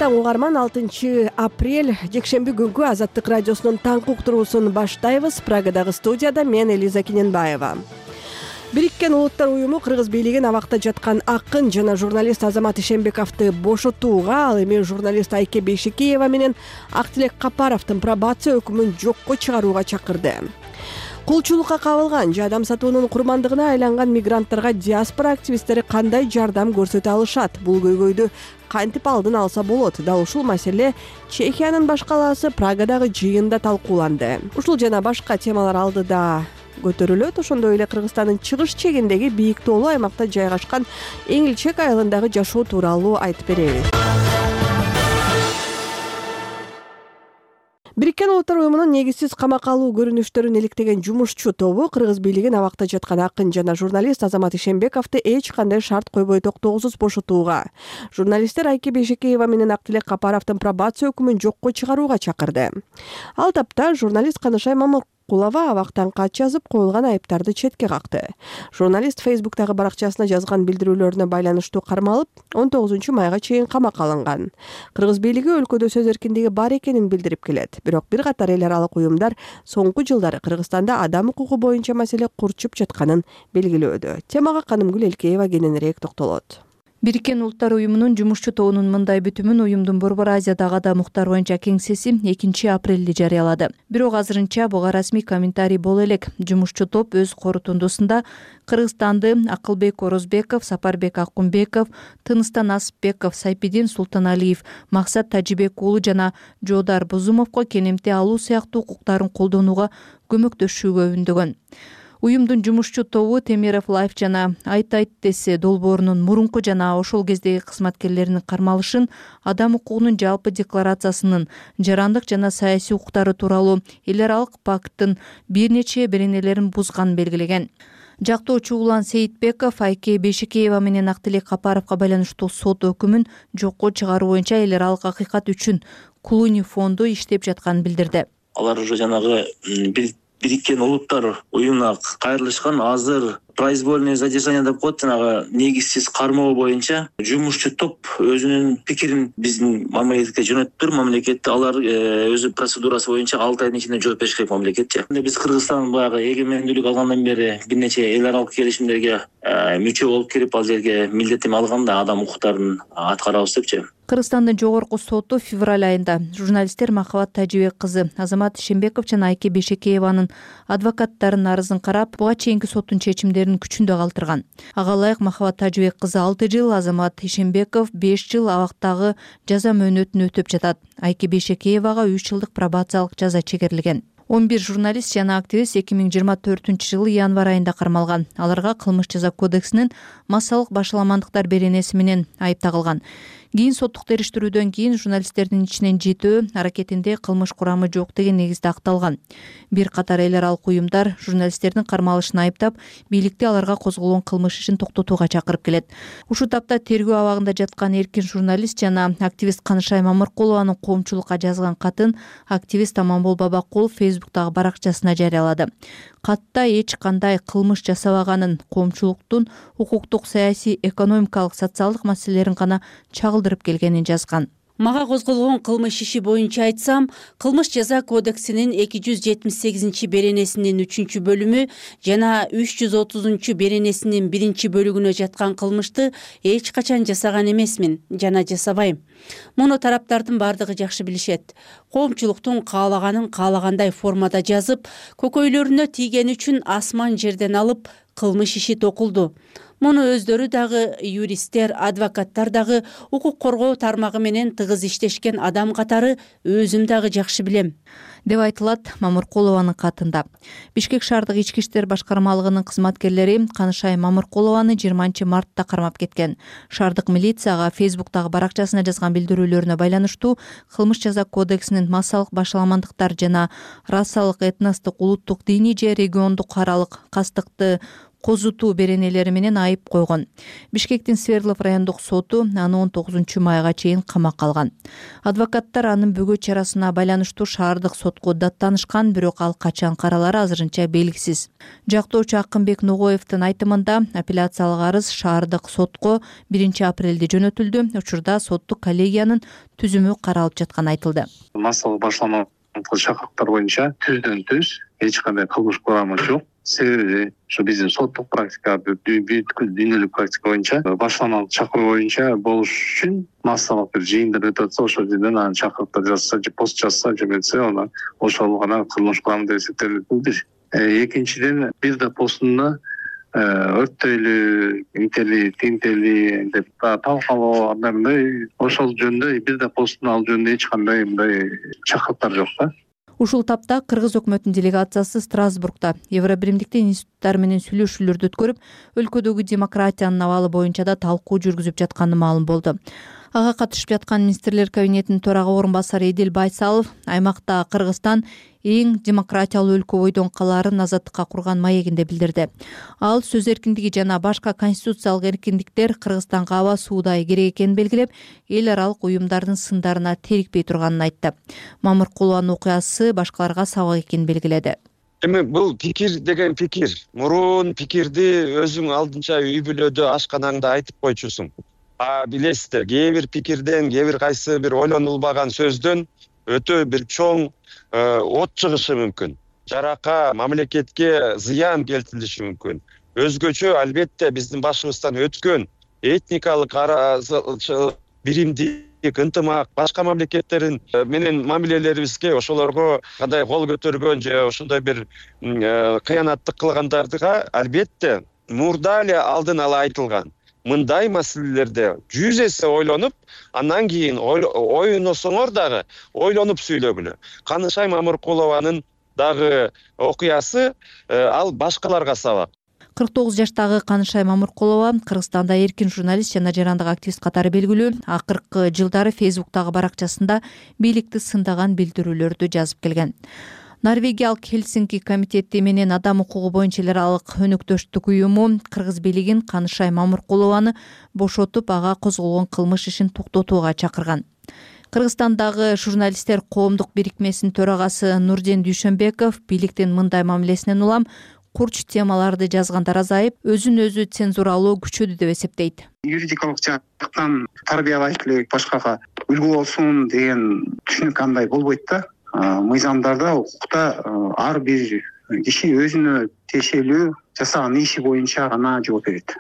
таң угарман, 6 апрель жекшемби күнгү Азаттык радиосунун таңкы уктуруусун баштайбыз. Прагадагы студияда мен Элиза Киненбаева. Бириккен Улуттар уюму кыргыз бийлигин абакта жаткан акын жана журналист Азамат Ишенбековду бошотууга, ал эми журналист Айке Бейшекеева менен Актилек Капаровдун пробация өкүмүн жокко чыгарууга чакырды. Кулчулукка кабылган же адам сатуунун курмандыгына айланган мигранттарга диаспора активисттери кандай жардам көрсөтө алышат? Бул көйгөйдү кантип алдын алса болот? Дал ушул маселе Чехиянын баш калаасы Прагадагы жыйында талкууланды. Ушул жана башка темалар алдыда көтөрүлөт. Ошондой эле Кыргызстандын чыгыш чегиндеги бийик тоолуу аймакта жайгашкан Эңилчек айылындагы жашоо тууралуу айтып беребиз. Бириккен Улуттар уюмунун негизсиз камакка алуу көрүнүштөрүн иликтеген жумушчу тобу кыргыз бийлигин абакта жаткан акын жана журналист Азамат Ишенбековду эч кандай шарт койбой токтогусуз бошотууга, журналисттер Айке Бейшекеева менен Актилек Капаровдун пробация өкүмүн жокко чыгарууга чакырды. Ал тапта журналист Канышай Мамыркулова абактан кат жазып, коюлган айыптарды четке какты. Журналист Фейсбуктагы баракчасына жазган билдирүүлөрүнө байланыштуу кармалып, 19 майга чейин камакка алынган. Кыргыз бийлиги өлкөдө сөз эркиндиги бар экенин билдирип келет. Бирок бир катар эл аралык уюмдар соңку жылдары Кыргызстанда адам укугу боюнча маселе курчуп жатканын белгилөөдө. Темага Канымгүл Элкеева кененирээк токтолот. Бириккен Улуттар уюмунун жумушчу тобунун мындай бүтүмүн уюмдун Борбор Азиядагы адам укуктары боюнча кеңсеси 2 апрелде жарыялады. Бирок азырынча буга расмий комментарий боло элек. Жумушчу топ өз корутундусунда Кыргызстанды Акылбек Орозбеков, Сапарбек Акунбеков, Тыныстан Асыпбеков, Сайпидин Султаналиев, Максат Тажибек уулу жана Жоодар Бузумовго кенемте алуу сыяктуу укуктарын колдонууга көмөктөшүүгө үндөгөн. Уюмдун жумушчу тобу Темиров Лайф жана Айт десе долбоорунун мурунку жана ошол кездеги кызматкерлеринин кармалышын, адам укугунун жалпы декларациясынын, жарандык жана саясий укуктары тууралуу эл аралык пакттын бир нече беренелерин бузганын белгилеген. Жактоочу Улан Сейитбеков Айке Бейшекеева менен Актилек Капаровго байланыштуу сот өкүмүн жокко чыгаруу боюнча эл аралык акыйкат үчүн Клуни фонду иштеп жатканын билдирди. Алар уже жанагы Бириккен Улуттар уюмуна кайрылышкан, азыр произвольное задержание деп коет, жанагы негизсиз кармоо боюнча жумушчу топ өзүнүн пикирин биздин мамлекетке жөнөттүр. Мамлекет алар өзү процедурасы боюнча 6 айдын ичинде жооп бериш керек мамлекетчи. Биз Кыргызстан баягы эгемендүүлүк алгандан бери бир нече эл аралык келишимдерге мүчө болуп кирип, ал жерге милдетим алганда адам укуктарын аткарабыз депчи. Кыргызстандын жогорку соту февраль айында журналисттер Махабат Тажибек кызы Азамат Ишенбеков жана Айке Бейшекееванын адвокаттарынын арызын карап, буга чейинки соттун чечимдерин күчүндө калтырган. Ага ылайык Махабат Тажибек кызы 6 жыл, Азамат Ишенбеков 5 жыл абактагы жаза мөөнөтүн өтөп жатат. Айке Бейшекеевага 3 жылдык пробациялык жаза чегерилген. 11 журналист жана активист 2024 январь айында кармалган. Аларга кылмыш жаза кодексинин массалык башаламандыктар беренеси менен айып тагылган. Кийин соттук териштирүүдөн кийин журналисттердин ичинен 7 аракетинде кылмыш курамы жок деген негизде акталган. Бир катар эл аралык уюмдар журналисттердин кармалышын айыптап, бийликти аларга козголгон кылмыш ишин токтотууга чакырып келет. Ушул тапта тергөө абагында жаткан эркин журналист жана активист Канышай Мамыркулованын коомчулукка жазган катын активист Аманбол Бабакулов Фейсбуктагы баракчасына жарыялады. Катта эч кандай кылмыш жасабаганын, коомчулуктун укуктук, саясий, экономикалык, социалдык маселелерин гана чагылдырып келгенин жазган. Мага козголгон кылмыш иши боюнча айтсам, кылмыш жаза кодексинин 278 беренесинин 3-бөлүмү жана 330 беренесинин 1-бөлүгүнө жаткан кылмышты эч качан жасаган эмесмин жана жасабайм. Муну тараптардын бардыгы жакшы билишет. Коомчулуктун каалаганын каалагандай формада жазып, көкөйлөрүнө тийген үчүн асман жерден алып кылмыш иши токулду. Муну өздөрү дагы юристтер, адвокаттар дагы укук коргоо тармагы менен тыгыз иштешкен адам катары өзүм дагы жакшы билем, деп айтылат Мамыркулованын катында. Бишкек шаардык ички иштер башкармалыгынын кызматкерлери Канышай Мамыркулованы 20 мартта кармап кеткен. Шаардык милицияга Фейсбуктагы баракчасына жазган билдирүүлөрүнө байланыштуу кылмыш жаза кодексинин массалык башаламандыктар жана расалык, этностук, улуттук, диний же региондук аралык кастыкты козутуу беренелери менен айып койгон. Бишкектин Свердлов райондук соту аны 19 майга чейин камакка алган. Адвокаттар анын бүгө чарасына байланыштуу шаардык сотко даттанышкан, бирок ал качан каралары азырынча белгисиз. Жактоочу Акынбек Ногоевдин айтымында апелляциялык арыз шаардык сотко 1 апрелде жөнөтүлдү. Учурда соттук коллегиянын түзүмү каралып жатканы айтылды. Массалык башлама шакактар боюнча түздөн түз эч кандай кылмыш курамы жок. Себеби ушу биздин соттук практика, бүткүл дүйнөлүк практика боюнча башламалык чакыруу боюнча болуш үчүн массалык бир жыйындар өтүп атса, ошол жерден анан чакырыктар жазса же пост жазса жөнөтсө, аны ошол гана кылмыш курамы деп эсептелет бир. Экинчиден, бир да постунда өрттөйлү, интели, тинтели деп талкалоо андай ошол жөнүндө бир да постун ал жөнүндө эч кандай мындай чакырыктар жок да. Ушул тапта Кыргыз өкмөтүнүн делегациясы Страсбургда Евробиримдиктин институттары менен сүйлөшүүлөрдү өткөрүп, өлкөдөгү демократиянын абалы боюнча да талкуу жүргүзүп жатканы маалым болду. Ага катышып жаткан министрлер кабинетинин төрага орун басары Эдил Байсалов аймакта Кыргызстан эң демократиялуу өлкө бойдон калаарын азаттыкка курган маегинде билдирди. Ал сөз эркиндиги жана башка конституциялык эркиндиктер Кыргызстанга аба суудай керек экенин белгилеп, эл аралык уюмдардын сындарына терикпей турганын айтты. Мамыркулованын окуясы башкаларга сабак экенин белгиледи. Эми бул пикир деген пикир. Мурун пикирди өзүң алдынча үй бүлөдө ашканаңда айтып койчусуң. Билесиздер, кээ бир пикирден, кээ бир кайсы бир ойлонулбаган сөздөн өтө бир чоң от чыгышы мүмкүн. Жарака, мамлекетке зыян келтирилиши мүмкүн. Өзгөчө албетте биздин башыбыздан өткөн этникалык биримдик, ынтымак, башка мамлекеттерин менен мамилелерибизге ошолорго кандай кол көтөргөн же ошондой бир кыянаттык кылгандардыга албетте мурда эле алдын ала айтылган. Мындай маселелерде 100 эсе ойлонуп, андан кийин ойносоңор дагы ойлонуп сүйлөгүлө. Канышай Мамыркулованын дагы окуясы ал башкаларга сабак. 49 жаштагы Канышай Мамыркулова Кыргызстанда эркин журналист жана жарандык активист катары белгилүү. Акыркы жылдары Фейсбуктагы баракчасында бийликти сындаган билдирүүлөрдү жазып келген. Норвегиялык Хельсинки комитети менен адам укугу боюнча эл аралык өнөктөштүк уюму Кыргыз бийлигин Канышай Мамыркулованы бошотуп, ага козголгон кылмыш ишин токтотууга чакырган. Кыргызстандагы журналисттер коомдук бирикмесинин төрагасы Нурден Дүйшөнбеков бийликтин мындай мамилесинен улам курч темаларды жазгандар азайып, өзүн өзү цензуралоо күчөдү деп эсептейт. Юридикалык жактан тарбиялайт элек, башкага үлгү болсун деген түшүнүк андай болбойт да. Мыйзамдарда, укукта ар бир киши өзүнө тиешелүү жасаган иши боюнча гана жооп берет.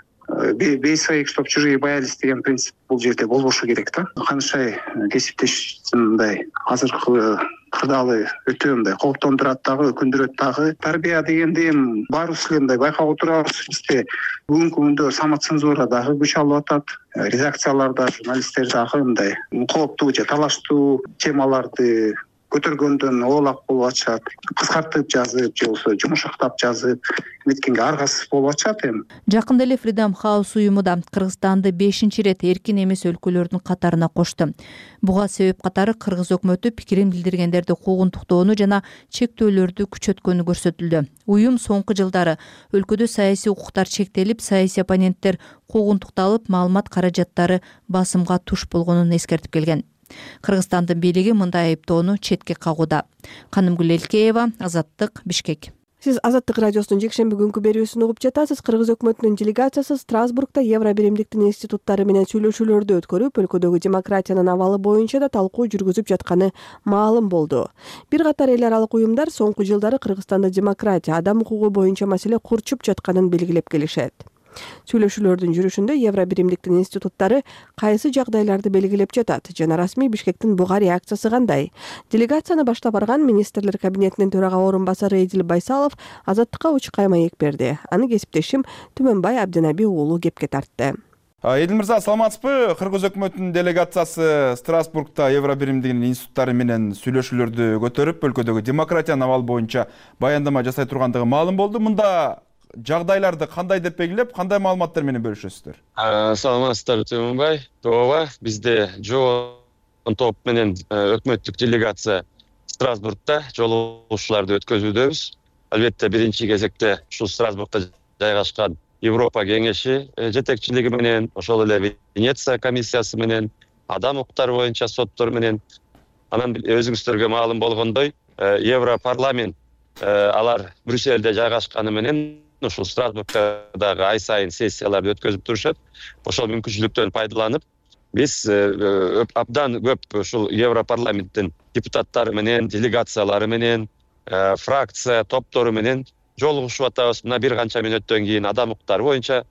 Без своих, чтоб чужие боялись деген принцип бул жерде болбошу керек да. Канышай кесиптешимдей азыркы кырдаалы өтө мындай кооптондурат дагы, өкүндүрөт дагы. Тарбия дегенде эми баарыбыз эле мындай байкап отурабыз. Бизде бүгүнкү күндө самоцензура дагы күч алып атат. Редакцияларда журналисттер дагы мындай кооптуу же талаштуу темаларды көтөргөндөн оолак болуп атышат. Кыскартып жазып, же болбосо жумушактап жазып, эметкенге аргасыз болуп атышат эми. Жакында эле Freedom House уюму да Кыргызстанды 5-рет эркин эмес өлкөлөрдүн катарына кошту. Буга себеп катары Кыргыз өкмөтү пикирин билдиргендерди куугунтуктоону жана чектөөлөрдү күчөткөнү көрсөтүлдү. Уюм соңку жылдары өлкөдө саясий укуктар чектелип, саясий оппоненттер куугунтукталып, маалымат каражаттары басымга туш болгонун эскертип келген. Кыргызстандын бийлиги мындай айыптоону четке кагууда. Канымгүл Элкеева, Азаттык, Бишкек. Сиз Азаттык радиосунун жекшемби күнгү берүүсүн угуп жатасыз. Кыргыз өкмөтүнүн делегациясы Страсбургда Евробиримдиктин институттары менен сүйлөшүүлөрдү өткөрүп, өлкөдөгү демократиянын абалы боюнча да талкуу жүргүзүп жатканы маалым болду. Бир катар эл аралык уюмдар соңку жылдары Кыргызстанда демократия, адам укугу боюнча маселе курчуп жатканын белгилеп келишет. Сүйлөшүүлөрдүн жүрүшүндө Евробиримдиктин институттары кайсы жагдайларды белгилеп жатат жана расмий Бишкектин буга реакциясы кандай? Делегацияны баштап барган министрлер кабинетинин төрага орун басары Эдил Байсалов Азаттыкка учкай маек берди. Аны кесиптешим Түмөнбай Абдинаби уулу кепке тартты. Эдил мырза, саламатсызбы? Кыргыз өкмөтүнүн делегациясы Страсбургда Евробиримдигинин институттары менен сүйлөшүүлөрдү көтөрүп, өлкөдөгү демократиянын абалы боюнча баяндама жасай тургандыгы маалым болду. Мында жагдайларды кандай деп белгилеп, кандай маалыматтар менен бөлүшөсүздөр? Саламатсыздар Түмөнбай. Тооба, бизде жоон топ менен өкмөттүк делегация Страсбургда жолугушууларды өткөзүүдөбүз. Албетте биринчи кезекте ушул Страсбургда жайгашкан Европа кеңеши жетекчилиги менен, ошол эле Венеция комиссиясы менен, адам укуктары боюнча соттор менен, анан өзүңүздөргө маалым болгондой, Европарламент алар Брюссельде жайгашканы менен ушул Страсбургда дагы ай сайын сессияларды өткөзүп турушат. Ошол мүмкүнчүлүктөн пайдаланып, биз абдан көп ушул Европарламенттин депутаттары менен, делегациялары менен, фракция топтору менен жолугушуп атабыз. Мына бир канча мүнөттөн кийин адам укуктары боюнча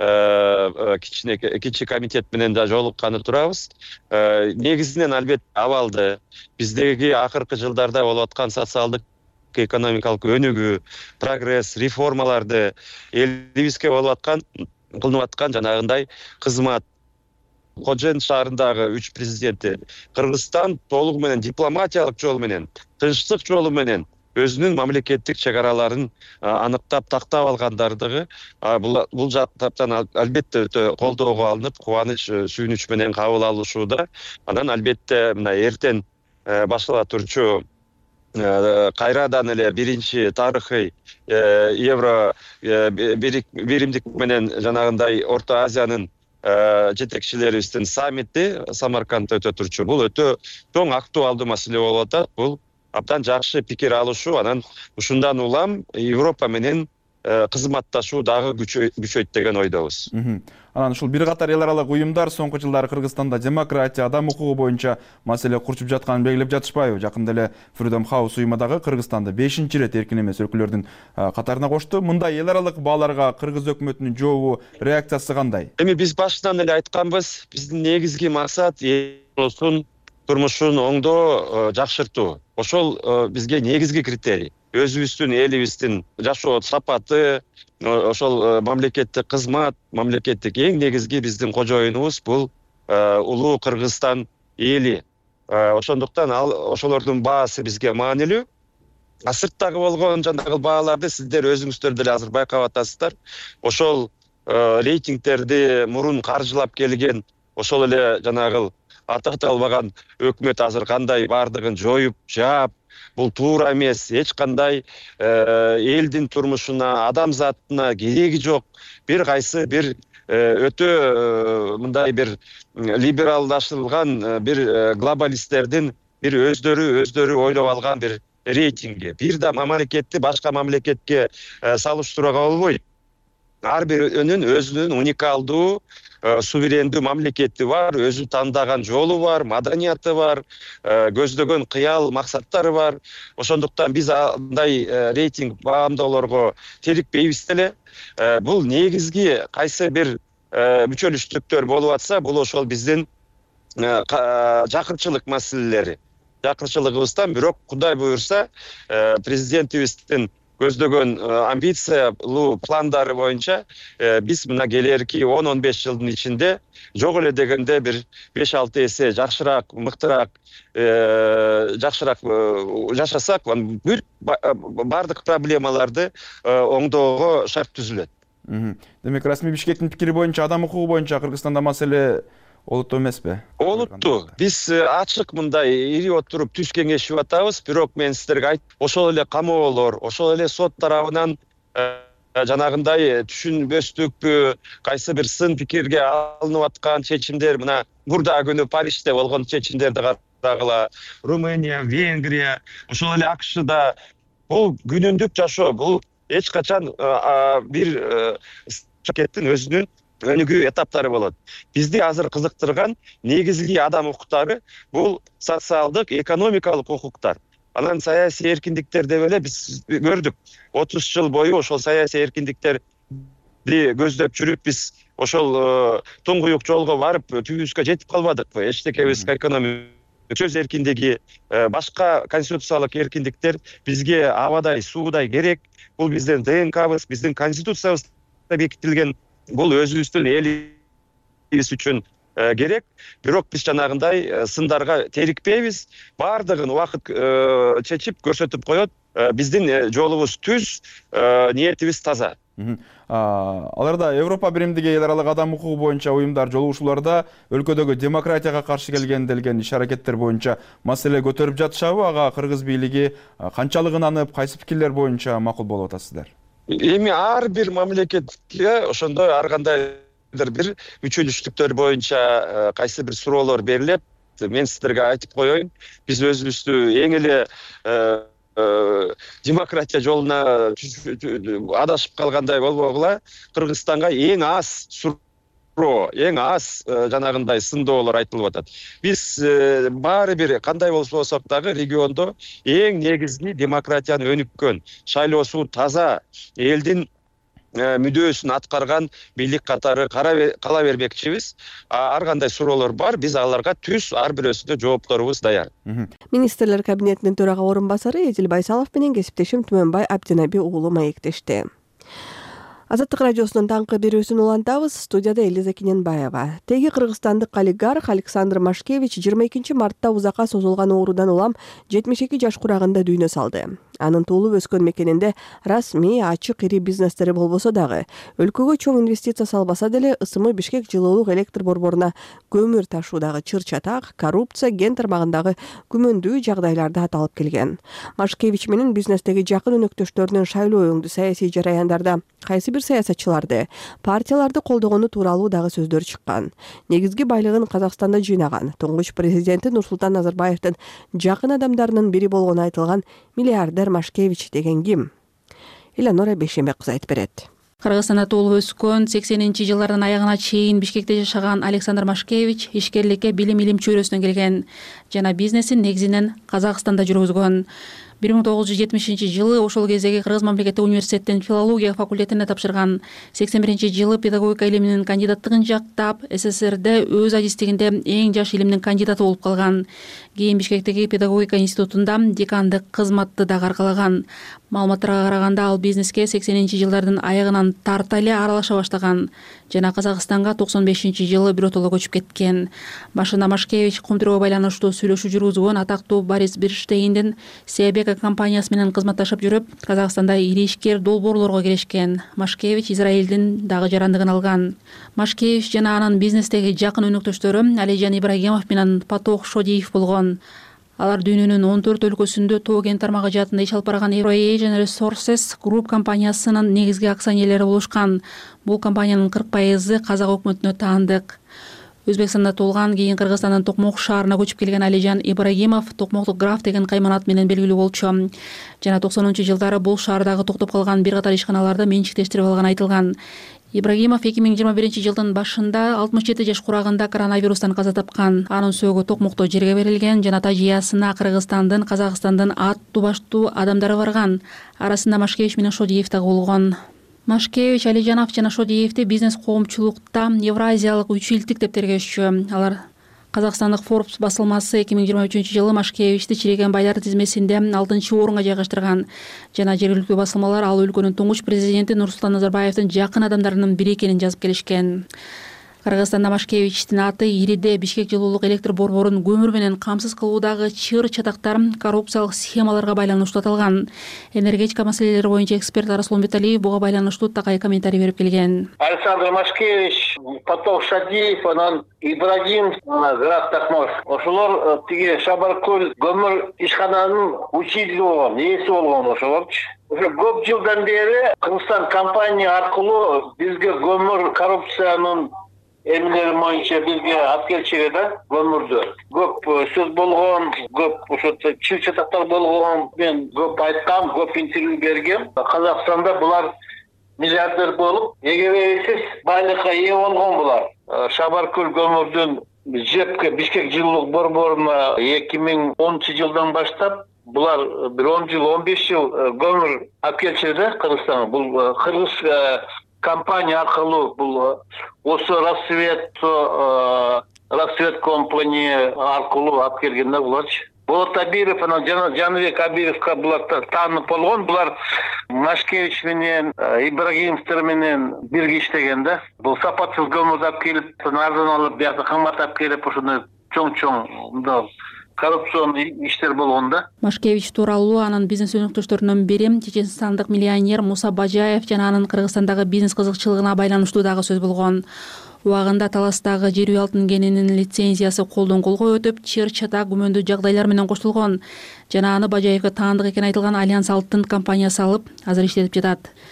кичи комитет менен да жолукканы турабыз. Негизинен албетте абалды биздеги акыркы жылдарда болуп аткан социалдык экономикалык өнүгүү, прогресс, реформаларды элибизге болуп аткан, кылынып аткан жанагындай кызмат. Кожен шаарындагы 3 президенти Кыргызстан толугу менен дипломатиялык жол менен, тынчтык жолу менен өзүнүн мамлекеттик чек араларын аныктап тактап алгандардыгы бул жактан албетте өтө колдоого алынып, кубаныч, сүйүнүч менен кабыл алышууда. Анан албетте мына эртең баштала турчу кайрадан эле биринчи тарыхый Евро биримдик менен жанагындай Орто Азиянын жетекчилерибиздин саммити Самаркандда өтө турчу. Бул өтө чоң актуалдуу маселе болуп атат. Бул абдан жакшы пикир алышуу, анан ушундан улам Европа менен кызматташуу дагы күчөйт деген ойдобуз. Анан ушул бир катар эл аралык уюмдар соңку жылдары Кыргызстанда демократия, адам укугу боюнча маселе курчуп жатканын белгилеп жатышпайбы? Жакында эле Freedom House уюму дагы Кыргызстанды 5-чи ирет эркин эмес өлкөлөрдүн катарына кошту. Мындай эл аралык бааларга Кыргыз өкмөтүнүн жообу, реакциясы кандай? Эми биз башынан эле айтканбыз, биздин негизги максат элдин турмушун оңдоо, жакшыртуу. Ошол бизге негизги критерий. Өзүбүздүн элибиздин жашоо сапаты, ошол мамлекеттик кызмат, мамлекеттик эң негизги биздин кожоюнубуз бул улуу Кыргызстан эли. Ошондуктан ошолордун баасы бизге маанилүү. Сырттагы болгон жанагы бааларды сиздер өзүңүздөр деле азыр байкап атасыздар. Ошол рейтингтерди мурун каржылап келген, ошол эле жанагы атакталбаган өкмөт азыр кандай бардыгын жоюп, жаап, бул туура эмес, эч кандай элдин турмушуна, адамзатына кереги жок. Бир кайсы бир өтө мындай бир либералдашылган бир глобалисттердин бир өздөрү ойлоп алган бир рейтинги. Бир да мамлекетти башка мамлекетке салыштырууга болбойт. Ар биринин өзүнүн уникалдуу, суверендүү мамлекети бар, өзү тандаган жолу бар, маданияты бар, көздөгөн кыял максаттары бар. Ошондуктан биз андай рейтинг баамдоолорго терикпейбиз деле. Бул негизги кайсы бир мүчөлүштүктөр болуп атса, бул ошол биздин жакынчылык маселелери. Жакынчылыгыбыздан бирок Кудай буюрса, президентибиздин көздөгөн амбициялуу пландары боюнча биз мына келерки 10-15 жылдын ичинде жок эле дегенде бир 5-6 эсе жакшыраак, мыктыраак, жакшыраак жашасак, бардык проблемаларды оңдоого шарт түзүлөт. Демек, расмий Бишкектин пикири боюнча адам укугу боюнча Кыргызстанда маселе олуттуу эмеспи? Олуттуу. Биз ачык мындай ири отуруп түз кеңешип атабыз, бирок мен сиздерге айт, ошол эле камоолор, ошол эле сот тарабынан жанагындай түшүнбөстүкпү, кайсы бир сын пикирге алынып аткан чечимдер, мына мурда күнү Парижде болгон чечимдерди карагыла, Румыния, Венгрия, ошол эле АКШда бул күнүмдүк жашоо, бул эч качан бир мамлекеттин өзүнүн өнүгүү этаптары болот. Бизди азыр кызыктырган негизги адам укуктары бул социалдык, экономикалык укуктар. Анан саясий эркиндиктерди эле биз көрдүк. 30 жыл бою ошол саясий эркиндиктерди көздөп жүрүп биз ошол туңгуюк жолго барып түбүбүзгө жетип калбадыкпы? Эчтекебиз экономик сөз эркиндиги, башка конституциялык эркиндиктер бизге абадай, суудай керек. Бул биздин ДНКбыз, биздин конституциябызда бекитилген. Бул өзүбүздүн элибиз үчүн керек. Бирок биз жанагындай сындарга терикпейбиз. Бардыгын убакыт чечип көрсөтүп коет. Биздин жолубуз түз, ниетибиз таза. Аларда Европа биримдиги эл аралык адам укугу боюнча уюмдар жолугушууларда өлкөдөгү демократияга каршы келген иш-аракеттер боюнча маселе көтөрүп жатышабы? Ага Кыргыз бийлиги канчалык ынанып, кайсы пикирлер боюнча макул болуп атасыздар? эми ар бир мамлекетке ошондой ар кандайдыр бир мүчөлүштүктөр боюнча кайсы бир суроолор берилет. Мен сиздерге айтып коеюн, биз өзүбүздү эң эле демократия жолуна адашып калгандай болбогула, Кыргызстанга эң аз суроо, эң аз жанагындай сындоолор айтылып атат. Биз баары бир кандай болсок дагы региондо эң негизги демократияны өнүккөн, шайлоосу таза, элдин мүдөөсүн аткарган бийлик катары кала бермекчибиз. Ар кандай суроолор бар, биз аларга түз ар бирөөсүнө жоопторубуз даяр. Министрлер кабинетинин төрага орун басары Эдил Байсалов менен кесиптешим Түмөнбай Абдинаби уулу маектешти. Азаттык радиосунун таңкы берүүсүн улантабыз. Студияда Элиза Киненбаева. Теги кыргызстандык олигарх Александр Машкевич 22-мартта узакка созулган оорудан улам 72 жаш курагында дүйнө салды. Анын туулуп өскөн мекенинде расмий, ачык ири бизнестери болбосо дагы, өлкөгө чоң инвестиция салбаса деле ысымы Бишкек жылуулук электр борборуна көмүр ташуудагы чыр-чатак, коррупция, ген тармагындагы күмөндүү жагдайларды аталып келген. Машкевич менен бизнестеги жакын өнөктөштөрүнүн шайлоо өңдүү саясий жараяндарда кайсы бир саясатчыларды, партияларды колдогону тууралуу дагы сөздөр чыккан. Негизги байлыгын Казакстанда жыйнаган, туңгуч президенти Нурсултан Назарбаевдин жакын адамдарынын бири болгону айтылган миллиардер Машкевич деген ким? Эланора Бейшембек кызы айтып берет. Кыргызстанда туулуп өскөн 80-жылдардын аягына чейин Бишкекте жашаган Александр Машкевич ишкерликке билим чөйрөсүнөн келген жана бизнесин негизинен Казакстанда жүргүзгөн. 1970-жылы ошол кездеги Кыргыз мамлекеттик университеттин филология факультетине тапшырган. 81-жылы педагогика илиминин кандидаттыгын жактап, СССРде өз адистигинде эң жаш илимдин кандидаты болуп калган. Кийин Бишкектеги педагогика институтунда декандык кызматты дагы аркалаган. Маалыматтарга караганда ал бизнеске 80-жылдардын аягынан тарта эле аралаша баштаган жана Казакстанга 95-жылы биротоло көчүп кеткен. Башында Машкевич комтурууга байланыштуу сүйлөшүү жүргүзгөн атактуу Борис Берштейндин Себека компаниясы менен кызматташып жүрүп, Казакстанда ири ишкер долбоорлорго киришкен. Машкевич Израилдин дагы жарандыгын алган. Машкевич жана анын бизнестеги жакын өнөктөштөрү Алижан Ибрагимов менен Патох Шодиев болгон. Алар дүйнөнүн 14 өлкөсүндө тоо кен тармагы жаатында иш алып барган Euroasian Resources Group компаниясынын негизги акционерлери болушкан. Бул компаниянын 40% Казак өкмөтүнө таандык. Өзбекстанда туулган, кийин Кыргызстандын Токмок шаарына көчүп келген Алижан Ибрагимов Токмоктук граф деген кайманат менен белгилүү болчу. Жана 90-жылдары бул шаардагы токтоп калган бир катар ишканаларды менчиктештирип алган айтылган. Ибрагимов 2021-жылдын башында 67 жаш курагында коронавирустан каза тапкан. Анын сөөгү Токмокто жерге берилген жана тажыясына Кыргызстандын, Казакстандын аттуу баштуу адамдары барган. Арасында Машкевич менен Шодиев дагы болгон. Машкевич, Алижанов жана Шодиевди бизнес коомчулукта Евразиялык 3 илдик деп тергөөчү. Алар Казакстандык Forbes басылмасы 2023-жылы Машкевичти чиреген байлар тизмесинде 6-орунга жайгаштырган. Жана жергиликтүү басылмалар ал өлкөнүн туңгуч президенти Нурсултан Назарбаевдин жакын адамдарынын бири экенин жазып келишкен. Кыргызстанда Машкевичтин аты ириде Бишкек жылуулук электр борборун көмүр менен камсыз кылуудагы чыр-чатактар, коррупциялык схемаларга байланыштуу аталган. Энергетика маселелери боюнча эксперт Араслан Беталиев буга байланыштуу такай комментарий берип келген. Александр Машкевич, Патох Шодиев, анан Ибрагим, граф Токмок. Ошолор тиги Шабаркөл көмүр ишкананын учители болгон, ээси болгон ошолорчу. Ошо көп жылдан бери Кыргызстан компания аркылуу бизге көмүр коррупциянын эмнелери боюнча бизге алып келчү да, көмүрдү. Көп сөз болгон, көп ошо чыр-чатактар болгон. Мен көп айткам, көп интервью бергем. Казакстанда булар миллиардер болуп, эгебейсиз байлыкка ээ болгон булар. Шабаркөл көмүрдүн жепке Бишкек жылуулук борборуна 2010-жылдан баштап булар бир 10 жыл, 15 жыл көмүр алып келчү да Кыргызстанга. Бул кыргыз компания аркылуу бул осы Рассвет компания аркылуу алып келген да буларчы. Болот Абиров, анан Жаныбек Абировго булар таанып болгон. Булар Машкевич менен Ибрагимовдор менен бирге иштеген да. Бул сапатсыз көмүрдү алып келип, арзан алып, бияка кымбат алып келип, ошондой чоң мындай коррупционный иштер болгон да. Машкевич тууралуу анын бизнес өнөктөштөрүнүн бири чеченстандык миллионер Муса Бажаев жана анын Кыргызстандагы бизнес кызыкчылыгына байланыштуу дагы сөз болгон. Убагында Таластагы жер үй алтын кенинин лицензиясы колдон колго өтүп, чыр-чатак күмөндүү жагдайлар менен коштулгон. Жана аны Бажаевге таандык экени айтылган Альянс алтын компаниясы алып, азыр иштетип жатат.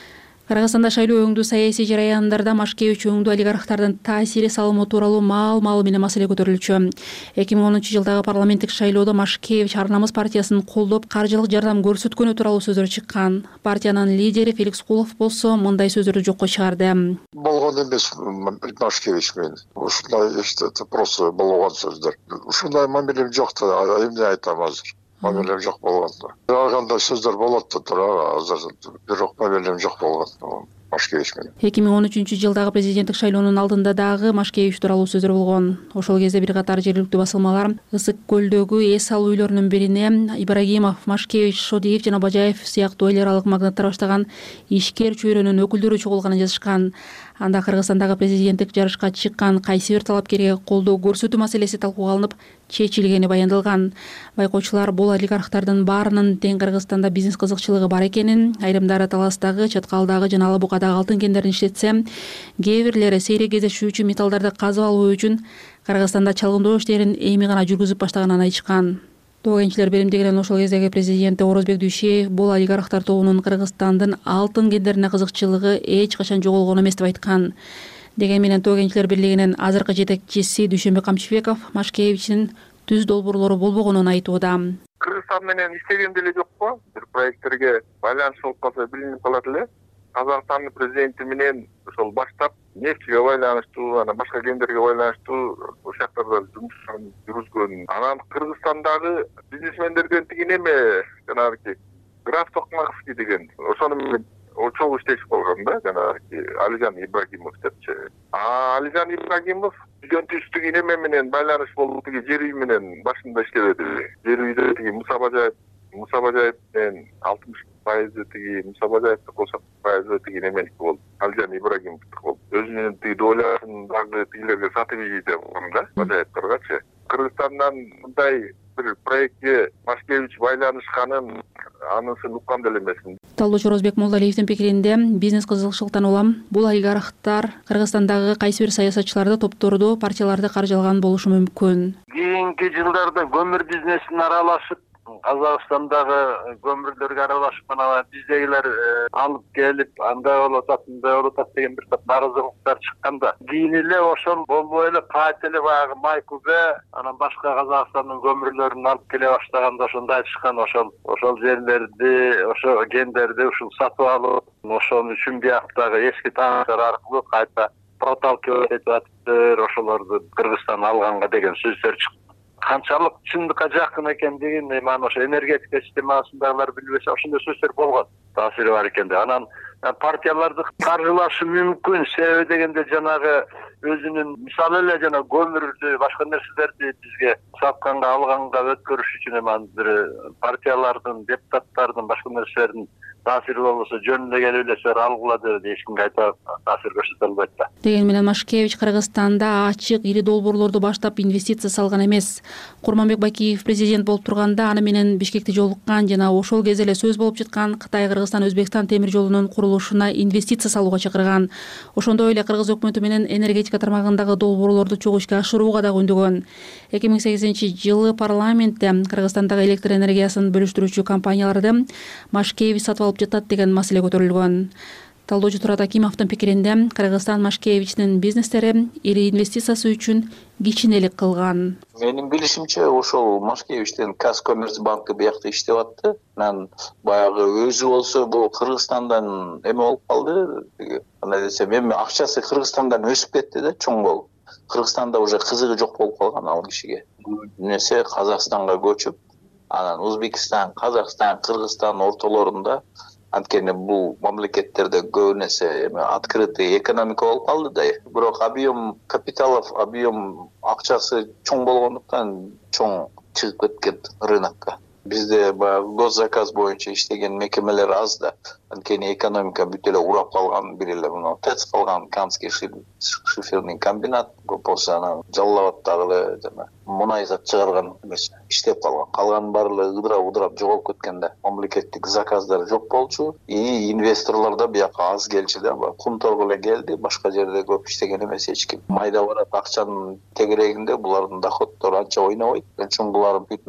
Кыргызстанда шайлоо өңдүү саясий жараяндарда Машкевич өңдүү олигархтардын таасири салымы тууралуу маал менен маселе көтөрүлчү. 2010-жылдагы парламенттик шайлоодо Машкевич Ар намыс партиясын колдоп каржылык жардам көрсөткөнү тууралуу сөздөр чыккан. Партиянын лидери Феликс Кулов болсо мындай сөздөрдү жокко чыгарды. Болгон эмес Машкевич менен. Ушундай просто болгон сөздөр. Ушундай мамилем жок да, эмне айтам азыр. Мамилем жок болгон. Кандай сөздөр болот да тура азыр бирок мамилем жок болгон. Машкевич менен. 2013-жылдагы президенттик шайлоонун алдында дагы Машкевич тууралуу сөздөр болгон. Ошол кезде бир катар жергиликтүү басылмалар Ысык көлдөгү эс алуу үйлөрүнүн бирине Ибрагимов, Машкевич, Шодиев жана Бажаев сыяктуу эл аралык магнаттар баштаган ишкер чөйрөнүн өкүлдөрү чогулганын жазышкан. Анда Кыргызстандагы президенттик жарышка чыккан кайсы бир талапкерге колдоо көрсөтүү маселеси талкууга алынып чечилгени баяндалган. Байкоочулар бул олигархтардын баарынын тең Кыргызстанда бизнес кызыкчылыгы бар экенин, айрымдары Таластагы, Чаткалдагы жана Ала Букадагы алтын кендерин иштетсе, кээ бирлери сейрек кездешүүчү металлдарды казып алуу үчүн Кыргызстанда чалгындоо иштерин эми гана жүргүзүп баштаганын айтышкан. Тоо кенчилер беримдигинен ошол кездеги президенти Орозбек Дүйшеев бул олигархтар тобунун Кыргызстандын алтын кендерине кызыкчылыгы эч качан жоголгон эмес деп айткан. Деген менен Тоо кенчилер бирлигинин азыркы жетекчиси Дүйшөнбек Камчыбеков Машкевичтин түз долбоорлору болбогонун айтууда. Кыргызстан менен иштеген деле жокпу? Бир проекттерге байланыш болуп калса билинип калат эле. Казакстандын президенти менен ошол баштап нефтиге байланыштуу, анан башка кендерге байланыштуу ошол жактарда жумуштарын жүргүзгөн. Анан Кыргызстандагы бизнесмендерден тигин эме жанагы Граф Токмаковский деген ошону менен чогуу иштешип калган да, жанагы Алижан Ибрагимов депчи. Алижан Ибрагимов түздөн эме менен байланыш болуп тиги жер үй менен башында иштебеди. Жер үйдө тиги Муса Бажаев менен 60% тиги Муса Бажаевди кошсок пайызы тиги неменики болду. Алижан Ибрагимовдук болду. Өзүнүн тиги долясын дагы тигилерге сатып ийди деп да, Бажаевдергачы. Кыргызстандан мындай бир проектке Машкевич байланышканын анысын уккан деле эмесмин. Талдоочу Орозбек Молдалиевдин пикиринде бизнес кызыкчылыктан улам бул олигархтар Кыргызстандагы кайсы бир саясатчыларды, топторду, партияларды каржылаган болушу мүмкүн. Кийинки жылдарда көмүр бизнесине аралашып, Казакстандагы көмүрлөргө аралашып, мына биздегилер алып келип, андай болуп атат деген бир топ наразылыктар чыкканда, кийин эле ошол болбой эле кайта эле баягы Майкубе, анан башка Казакстандын көмүрлөрүн алып келе баштаганда ошондой айтышкан, ошол жерлерди, ошол кендерди ушул сатып алып, ошон үчүн бияктагы эски тааныштар аркылуу кайта проталкивать этип атыптыр, ошолорду Кыргызстан алганга деген сөздөр чыкты. Канчалык чындыкка жакын экендигин эми ошо энергетика системасындагылар билбесе, ошондой сөздөр болгон. Таасири бар экен деп. Анан партияларды каржылашы мүмкүн. Себеби дегенде жанагы өзүнүн мисалы эле жана көмүрдү, башка нерселерди бизге сатканга, алганга өткөрүш үчүн эми бир партиялардын, депутаттардын, башка нерселердин таасири болбосо жөн эле келип эле сөөр алгыла деп эч кимге айта таасир көрсөтө албайт да. Деген менен Машкевич Кыргызстанда ачык ири долбоорлорду баштап инвестиция салган эмес. Курманбек Бакиев президент болуп турганда аны менен Бишкекте жолуккан жана ошол кезде эле сөз болуп жаткан Кытай Кыргызстан Өзбекстан темир жолунун курулушуна инвестиция салууга чакырган. Ошондой эле Кыргыз өкмөтү менен энергетика тармагындагы долбоорлорду чогуу ишке ашырууга да үндөгөн. 2008-жылы парламентте Кыргызстандагы электр энергиясын бөлүштүрүүчү компанияларды Машкевич сатып алып жатат деген маселе көтөрүлгөн. Талдоочу Турат Акимовдун пикиринде Кыргызстан Машкевичтин бизнестери ири инвестициясы үчүн кичинелик кылган. Менин билишимче ошол Машкевичтин Казкоммерцбанкы биякта иштеп атты. Анан баягы өзү болсо бул Кыргызстандан эме болуп калды. Кандай десем, эми акчасы Кыргызстандан өсүп кетти да, чоң болуп. Кыргызстанда уже кызыгы жок болуп калган ал кишиге. Несе Казакстанга көчүп, анан Өзбекстан, Казакстан, Кыргызстан ортолорунда анткени бул мамлекеттерде көбүнесе эми открытый экономика болуп калды да. Бирок объем капиталов, объем акчасы чоң болгондуктан чоң чыгып кеткен рынокко. Бизде баягы госзаказ боюнча иштеген мекемелер аз да. Анткени экономика бүт эле урап калган, бир эле мына ТЭЦ калган, Камский шиферный комбинат, болсо анан Жалал Абаддагы эле жана мунай зат чыгарган эмес иштеп калганын баары ыдырап жоголуп кеткен да. Мамлекеттик заказдар жок болчу, инвесторлор да бияка аз келчү да. Кумторго эле келди, башка жерде көп иштеген эмес эч ким. Майда барат акчанын тегерегинде булардын доходдору анча ойнобойт. Ошон үчүн булар бүт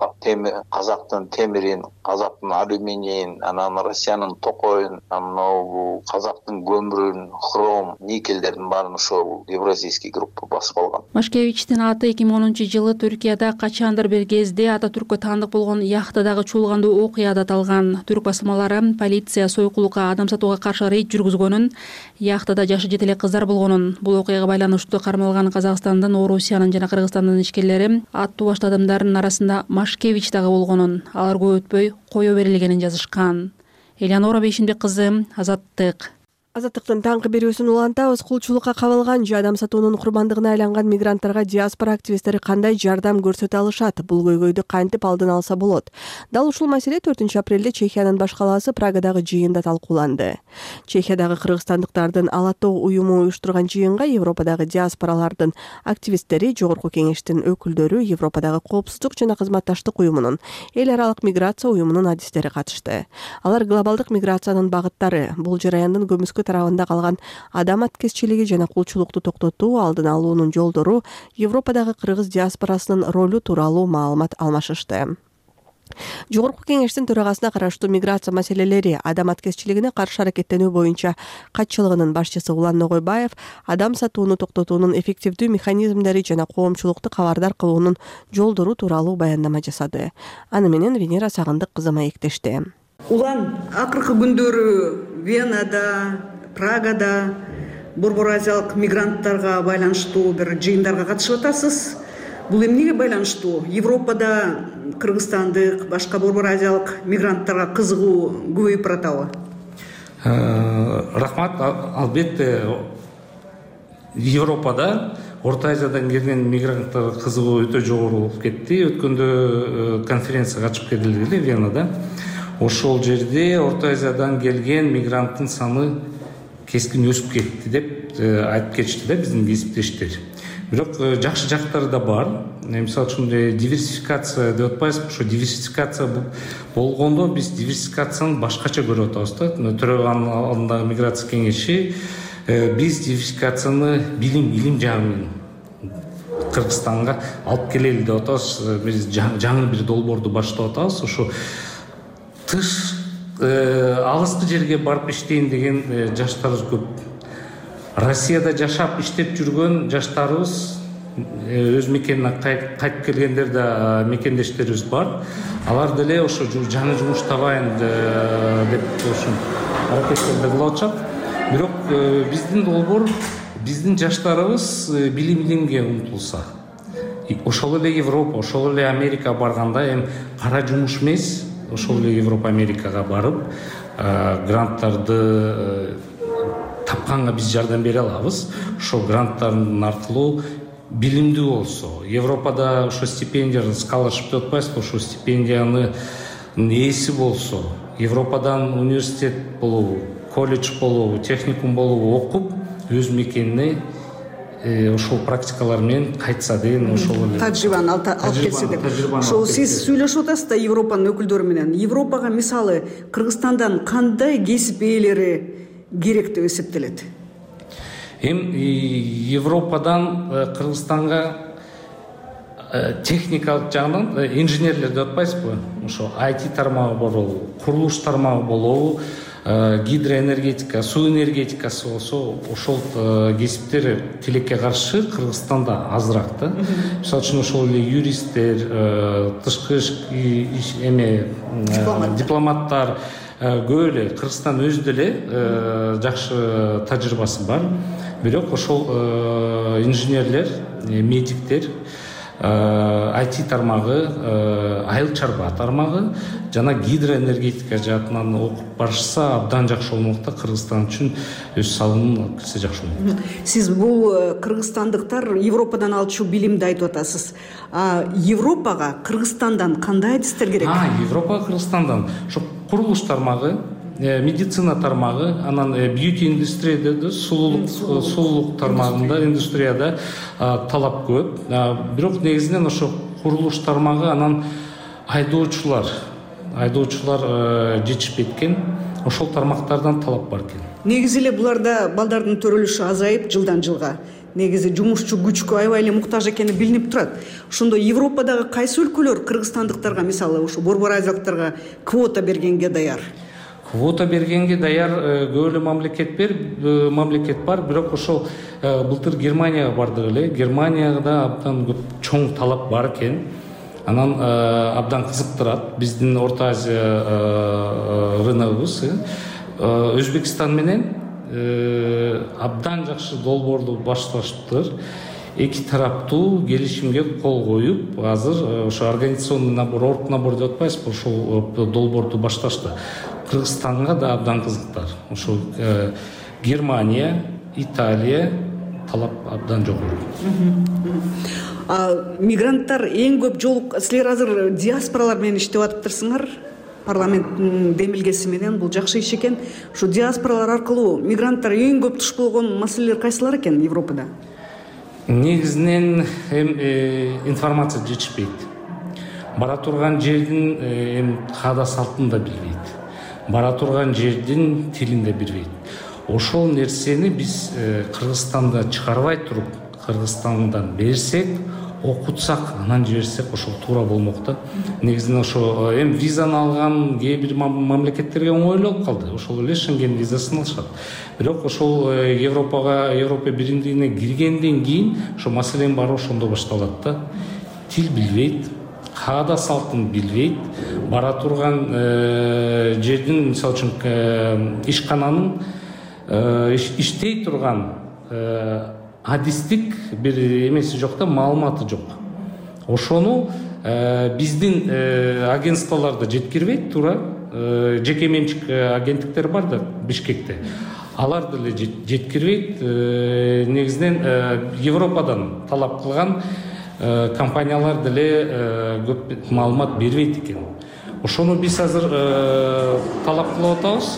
казактын темирин, казактын алюминийин, анан Россиянын токойун, анан казактын көмүрүн, хром, никелдердин баарын ошол Евразийский группа басып алган. Машкевичтин аты 2010-жылы Түркияда качандыр бир кезде Ататүрккө таандык болгон яхтадагы чуулгандуу окуяда аталган. Түрк басылмалары полиция сойкулукка, адам сатууга каршы рейд жүргүзгөнүн, яхтада жашы жете эле кыздар болгонун, бул окуяга байланыштуу кармалган Казакстандын, Орусиянын жана Кыргызстандын ишкерлери аттуу башты адамдардын арасында Машкевич дагы болгонун, алар көп өтпөй кое берилгенин жазышкан. Элеонора Бейшинбек кызы, Азаттык. Азаттыктын таңкы берүүсүн улантабыз. Кулчулукка кабылган же адам сатуунун курбандыгына айланган мигранттарга диаспора активисттери кандай жардам көрсөтө алышат? Бул көйгөйдү кантип алдын алса болот? Дал ушул маселе 4 апрелде Чехиянын баш калаасы Прагадагы жыйында талкууланды. Чехиядагы кыргызстандыктардын Алатоо уюму уюштурган жыйынга Европадагы диаспоралардын активисттери, Жогорку Кеңештин өкүлдөрү, Европадагы коопсуздук жана кызматташтык уюмунун, эл аралык миграция уюмунун адистери катышты. Алар глобалдык миграциянын багыттары, бул жараяндын көмүскө тарабында калган адам аткезчилиги жана кулчулукту токтотуу, алдын алуунун жолдору, Европадагы кыргыз диаспорасынын ролу тууралуу маалымат алмашышты. Жогорку Кеңештин төрагасына караштуу миграция маселелери, адам аткезчилигине каршы аракеттенүү боюнча катчылыгынын башчысы Улан Ногойбаев адам сатууну токтотуунун эффективдүү механизмдери жана коомчулукту кабардар кылуунун жолдору тууралуу баяндама жасады. Аны менен Венера Сагындык кызы маектешти. Улан, акыркы күндөрү Венада, Прагада Борбор Азиялык мигранттарга байланыштуу бир жыйындарга катышып атасыз. Бул эмнеге байланыштуу? Европада кыргызстандык, башка Борбор Азиялык мигранттарга кызыгуу көбөйүп баратабы? Рахмат. Албетте Европада Орто Азиядан келген мигранттарга кызыгуу өтө жогору болуп кетти. Өткөндө конференцияга катышып келди Венада. Ошол жерде Орто Азиядан келген мигранттын саны кескин өсүп кетти деп айтып кетишти да биздин кесиптештер. Бирок жакшы жактары да бар. Мисалы үчүн диверсификация деп атпайбызбы? Ошо диверсификация болгондо биз диверсификацияны башкача көрүп атабыз да. Төрөган алдындагы миграция кеңеши биз диверсификацияны билим жагынан Кыргызстанга алып келели деп атабыз. Биз жаңы бир долбоорду баштап атабыз. Ошо тыш алыскы жерге барып иштейин деген жаштарыбыз көп. Россияда жашап иштеп жүргөн жаштарыбыз өз мекенине кайтып келгендер да мекендештерибиз бар. Алар деле ошо жаңы жумуш табайын деп ошо аракеттерди кылып атышат. Бирок биздин долбоор биздин жаштарыбыз билимге умтулса, ошол эле Европа, ошол эле Америка барганда эми кара жумуш эмес, ошол эле Европа, Америкага барып гранттарды тапканга биз жардам бере алабыз. Ошол гранттардын аркылуу билимдүү болсо, Европада ошо стипендия, scholarship деп атпайбызбы, ошо стипендиянын ээси болсо, Европадан университет болобу, колледж болобу, техникум болобу окуп, өз мекенине ошол практикалар менен кайтса деген ошол эле тажрыйбаны алып келсе деп. Ошол сиз сүйлөшүп атасыз да Европанын өкүлдөрү менен. Европага мисалы Кыргызстандан кандай кесип ээлери керек деп эсептелет? Европадан Кыргызстанга техникалык жагынан инженерлер деп атпайсызбы? Ошо IT тармагы болобу, курулуш тармагы болобу, гидроэнергетика, суу энергетикасы болсо, ошол кесиптер тилекке каршы Кыргызстанда азыраак да. Мисалы үчүн ошол эле юристтер, тышкы дипломаттар көп эле Кыргызстан өзү деле жакшы тажрыйбасы бар. Бирок ошол инженерлер, медиктер, IT тармагы, айыл чарба тармагы жана гидроэнергетика жаатынан окуп барышса абдан жакшы болмок да, Кыргызстан үчүн өз салымын алып келсе жакшы болмок. Сиз бул кыргызстандыктар Европадан алчу билимди айтып атасыз. Европага Кыргызстандан кандай адистер керек? Европага Кыргызстандан ошо курулуш тармагы, медицина тармагы, анан бьюти индустрияда, сулуулук тармагында, индустрияда талап көп. Бирок негизинен ошо курулуш тармагы, анан айдоочулар жетишпейт экен. Ошол тармактардан талап бар экен. Негизи эле буларда балдардын төрөлүшү азайып жылдан жылга. Негизи жумушчу күчкө аябай эле муктаж экени билинип турат. Ошондо Европадагы кайсы өлкөлөр кыргызстандыктарга, мисалы ушу борбор азиялыктарга квота бергенге даяр? Квота бергенге даяр көп эле мамлекет бар, бирок ошол былтыр Германияга бардык эле. Германияда абдан көп чоң талап бар экен. Анан абдан кызыктырат биздин Орто Азия рыногубуз. Өзбекстан менен абдан жакшы долбоорду башташтыр. Эки тараптуу келишимге кол коюп, азыр ошо организационный набор, орг набор деп атпайсызбы, ошол долбоорду башташты. Кыргызстанга да абдан кызыктар. Ошо Германия, Италия талап абдан жогору. Мигранттар эң көп жолук, силер азыр диаспоралар менен иштеп атыптырсыңар. Парламенттин демилгеси менен бул жакшы иш экен. Ушу диаспоралар аркылуу мигранттар эң көп туш болгон маселелер кайсылар экен Европада? Негизинен информация жетишпейт. Бара турган жердин каада салтын да билбейт. Бара турган жердин тилин да билбейт. Ошол нерсени биз Кыргызстанда чыгарбай туруп, Кыргызстандан берсек, окутсак, анан жиберсек, ошол туура болмок да. Негизинен ошо визаны алган кээ бир мамлекеттерге оңойлуу болуп калды. Ошол эле Шенген визасын алышат. Бирок ошол Европа биримдигине киргенден кийин ошо маселенин баары ошондо башталат да. Тил билбейт, каада салтын билбейт, бара турган жердин, мисалы үчүн ишкананын иштей турган адистик бир эмеси жок да, маалыматы жок. Ошону биздин агентстволордо жеткирбейт туура. Жеке менчик агенттиктер бар да Бишкекте. Алар деле жеткирбейт. Негизинен Европадан талап кылган компаниялар деле көп маалымат бербейт экен. Ошону биз азыр талап кылып атабыз.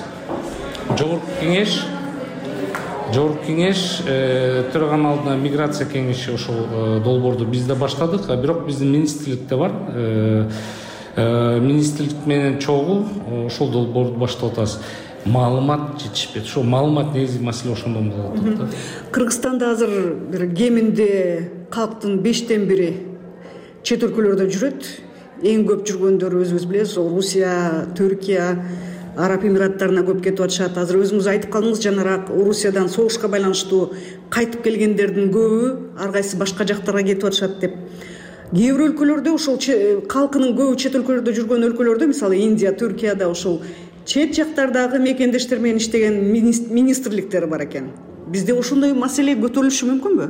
Жогорку кеңеш төрөгөн алдына миграция кеңеши ошол долбоорду биз да баштадык, бирок биздин министрликте бар. Министрлик менен чогуу ошол долбоорду баштап атабыз. Маалымат жетишпейт. Ошол маалымат негизги маселе ошондон болуп атат. Кыргызстанда азыр бир кеминде калктын 5тен 1 чет өлкөлөрдө жүрөт. Эң көп жүргөндөр өзүбүз билебиз, Орусия, Түркия, Араб Эмираттарына көп кетип атышат. Азыр өзүңүз айтып калдыңыз жанараак, Орусиядан согушка байланыштуу кайтып келгендердин көбү ар кайсы башка жактарга кетип атышат деп. Кээ бир өлкөлөрдө ошол калкынын көбү чет өлкөлөрдө жүргөн өлкөлөрдө, мисалы Индия, Түркияда ошол чет жактардагы мекендештер менен иштеген министрликтер бар экен. Бизде ошондой маселе көтөрүлүшү мүмкүнбү?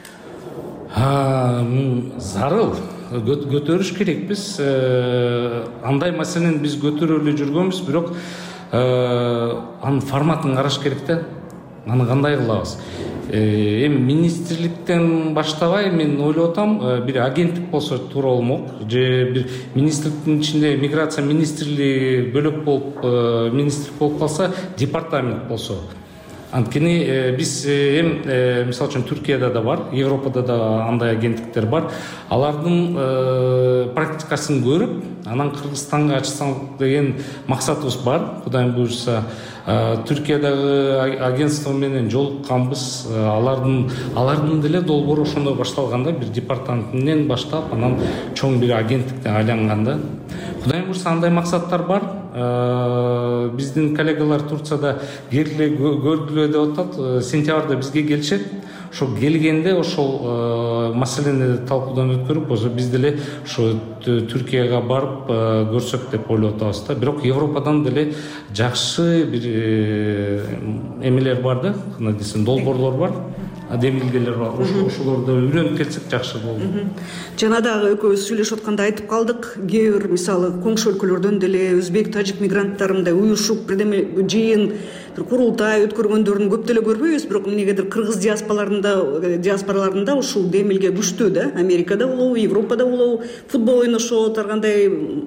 Зарыл көтөрүш керекпиз. Андай маселени биз көтөрөлү жүргөнбүз, бирок анын форматын караш керек да. Аны кандай кылабыз? Эми министрликтен баштабай, мен ойлоп атам, бир агенттик болсо туура болмок. Же бир министрликтин ичинде миграция министрлиги бөлөк болуп, министрлик болуп калса, департамент болсо. Анткени биз мисалы үчүн Түркияда да бар, Европада да андай агенттиктер бар. Алардын практикасын көрүп, анан Кыргызстанга ачсак деген максатыбыз бар. Кудайым буйрса, Түркиядагы агентство менен жолукканбыз. Алардын деле долбоору ошондой башталганда, бир департаментинен баштап, анан чоң бир агенттиктен айланганда. Кудайым буйрса, андай максаттар бар. Биздин коллегалар Турцияда көргүлө деп атат. Сентябрда бизге келишет. Ошо келгенде ошол маселени талкуудан өткөрүп, ошо биз деле ошо Түркияга барып көрсөк деп ойлоп атабыз да. Бирок Европадан деле жакшы бир эмелер бар да, кандай десем, долбоорлор бар, демилгелер бар. Ошолорду үйрөнүп келсек жакшы болот. Жана дагы экөөбүз сүйлөшүп атканда айтып калдык, кээ бир мисалы коңшу өлкөлөрдөн деле өзбек, тажик мигранттарындай уюшуп бирдеме жыйын, бир курултай өткөргөндөрүн көп деле көрбөйбүз, бирок эмнегедир кыргыз диаспораларында ушул демилге күчтүү да. Америкада болобу, Европада болобу, футбол ойношот, ар кандай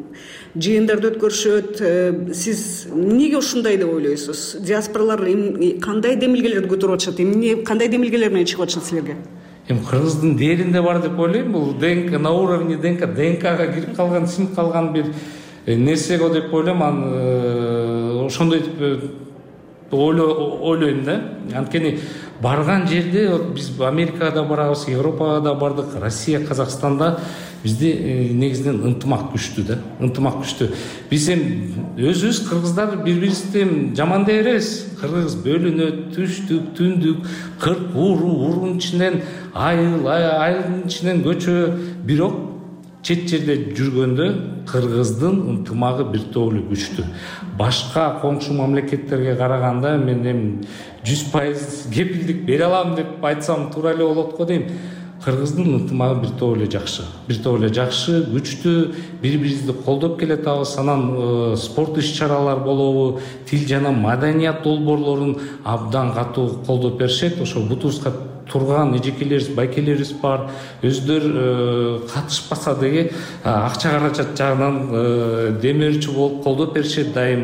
жыйындарды өткөрүшөт. Сиз эмнеге ушундай деп ойлойсуз? Диаспоралар кандай демилгелерди көтөрүп атышат? Эмне кандай демилгелер менен чыгып атышат силерге? Кыргыздын дээринде бар деп ойлойм. Бул ДНК на уровне ДНКга кирип калган, сиңип калган бир нерсе го деп ойлойм. Ошондой деп ойлойм да. Анткени барган жерде биз Америкага да барабыз, Европага да бардык, Россия, Казакстанда бизде негизинен ынтымак күчтүү да. Ынтымак күчтүү. Биз өзүбүз кыргыздар бири-бирибизди жамандай беребиз. Кыргыз бөлүнөт, түштүк, түндүк, кырк урун ичинен айылдын ичинен көчө. Бирок чет жерде жүргөндө кыргыздын ынтымагы бир тоолуу күчтүү. Башка коңшу мамлекеттерге караганда мен 100% кепилдик бере алам деп айтсам туура эле болот го дейм. Кыргыздын ынтымагы бир тоолуу жакшы. Бир тоолуу жакшы, күчтүү, бири-бирибизди колдоп келатабыз. Анан спорт иш-чаралар болобу, тил жана маданият долбоорлорун абдан катуу колдоп беришет. Ошо бутубузга турган эжекелерибиз, байкелерибиз бар. Өздөрү катышпаса деги акча каражат жагынан демөөрчү болуп колдоп беришет дайым.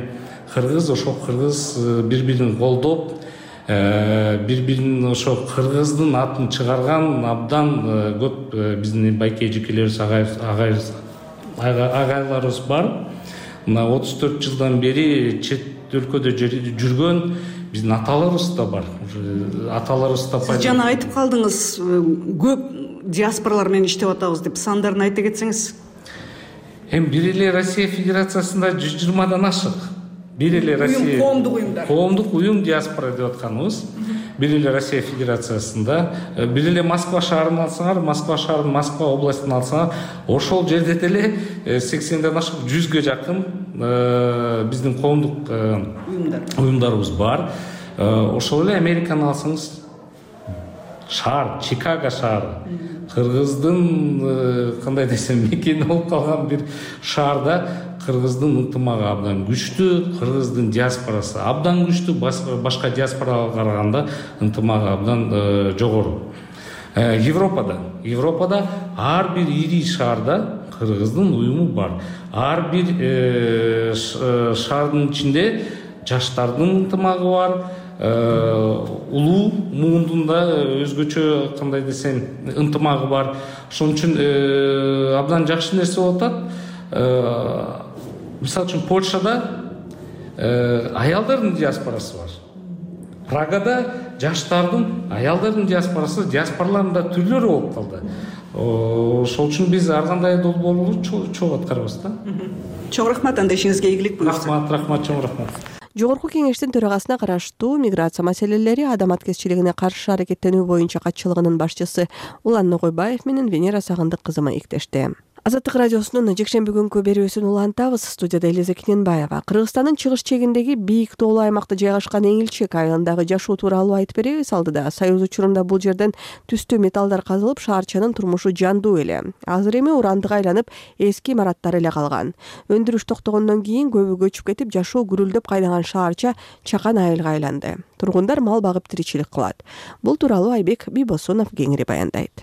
Кыргыз бири-бирин колдоп, бири-бирин ошо кыргыздын атын чыгарган абдан көп биздин байке эжекелерибиз, агайларыбыз бар. Мына 34 жылдан бери чет өлкөдө жүргөн биздин аталарыбыз да бар. Аталарыбыз да Сиз жана айтып калдыңыз, көп диаспоралар менен иштеп атабыз деп. Сандарын айта кетсеңиз. Бир эле Россия Федерациясында 120дан ашык. Бир эле Россия коомдук уюм диаспора деп атканыбыз. Бир эле Россия Федерациясында, бир эле Москва шаарын алсаңар, Москва шаарын, Москва областын алсаңар, ошол жерде деле 80ден ашык 100гө жакын биздин коомдук уюмдарыбыз бар. Ошол эле Американы алсаңыз, шаар, Чикаго шаары, кыргыздын кандай десем мекени болуп калган бир шаарда кыргыздын ынтымагы абдан күчтүү, кыргыздын диаспорасы абдан күчтүү, башка диаспорага караганда ынтымагы абдан жогору. Европада ар бир ири шаарда кыргыздын уюму бар. Ар бир шаардын ичинде жаштардын ынтымагы бар. Улуу муундун да өзгөчө кандай десем ынтымагы бар. Ошон үчүн абдан жакшы нерсе болуп атат. Мисалы үчүн Польшада аялдардын диаспорасы бар. Прагада жаштардын, аялдардын диаспорасы, диаспоралардын да түрлөрү болуп калды. Ошол үчүн биз ар кандай долбоорлорду чогуу аткарабыз да. Чоң рахмат, анда ишиңизге ийгилик буюрсун. Рахмат, чоң рахмат. Жогорку кеңештин төрагасына караштуу миграция маселелери, адам аткезчилигине каршы аракеттенүү боюнча катчылыгынын башчысы Улан Ногойбаев менен Венера Сагындык кызы маектешти. Азаттык радиосунун жекшемби күнкү берүүсүн улантабыз. Студияда Элиза Киненбаева. Кыргызстандын чыгыш чегиндеги бийик тоолуу аймакта жайгашкан Эңилчек айылындагы жашоо тууралуу айтып беребиз. Алдыда Союз учурунда бул жерден түстүү металлдар казылып, шаарчанын турмушу жандуу эле. Азыр эми урандык айланып, эски имараттар эле калган. Өндүрүш токтогондон кийин көбү көчүп кетип, жашоо гүрүлдөп кайнаган шаарча чакан айылга айланды. Тургундар мал багып тиричилик кылат. Бул тууралуу Айбек Бийбосунов кеңири баяндайт.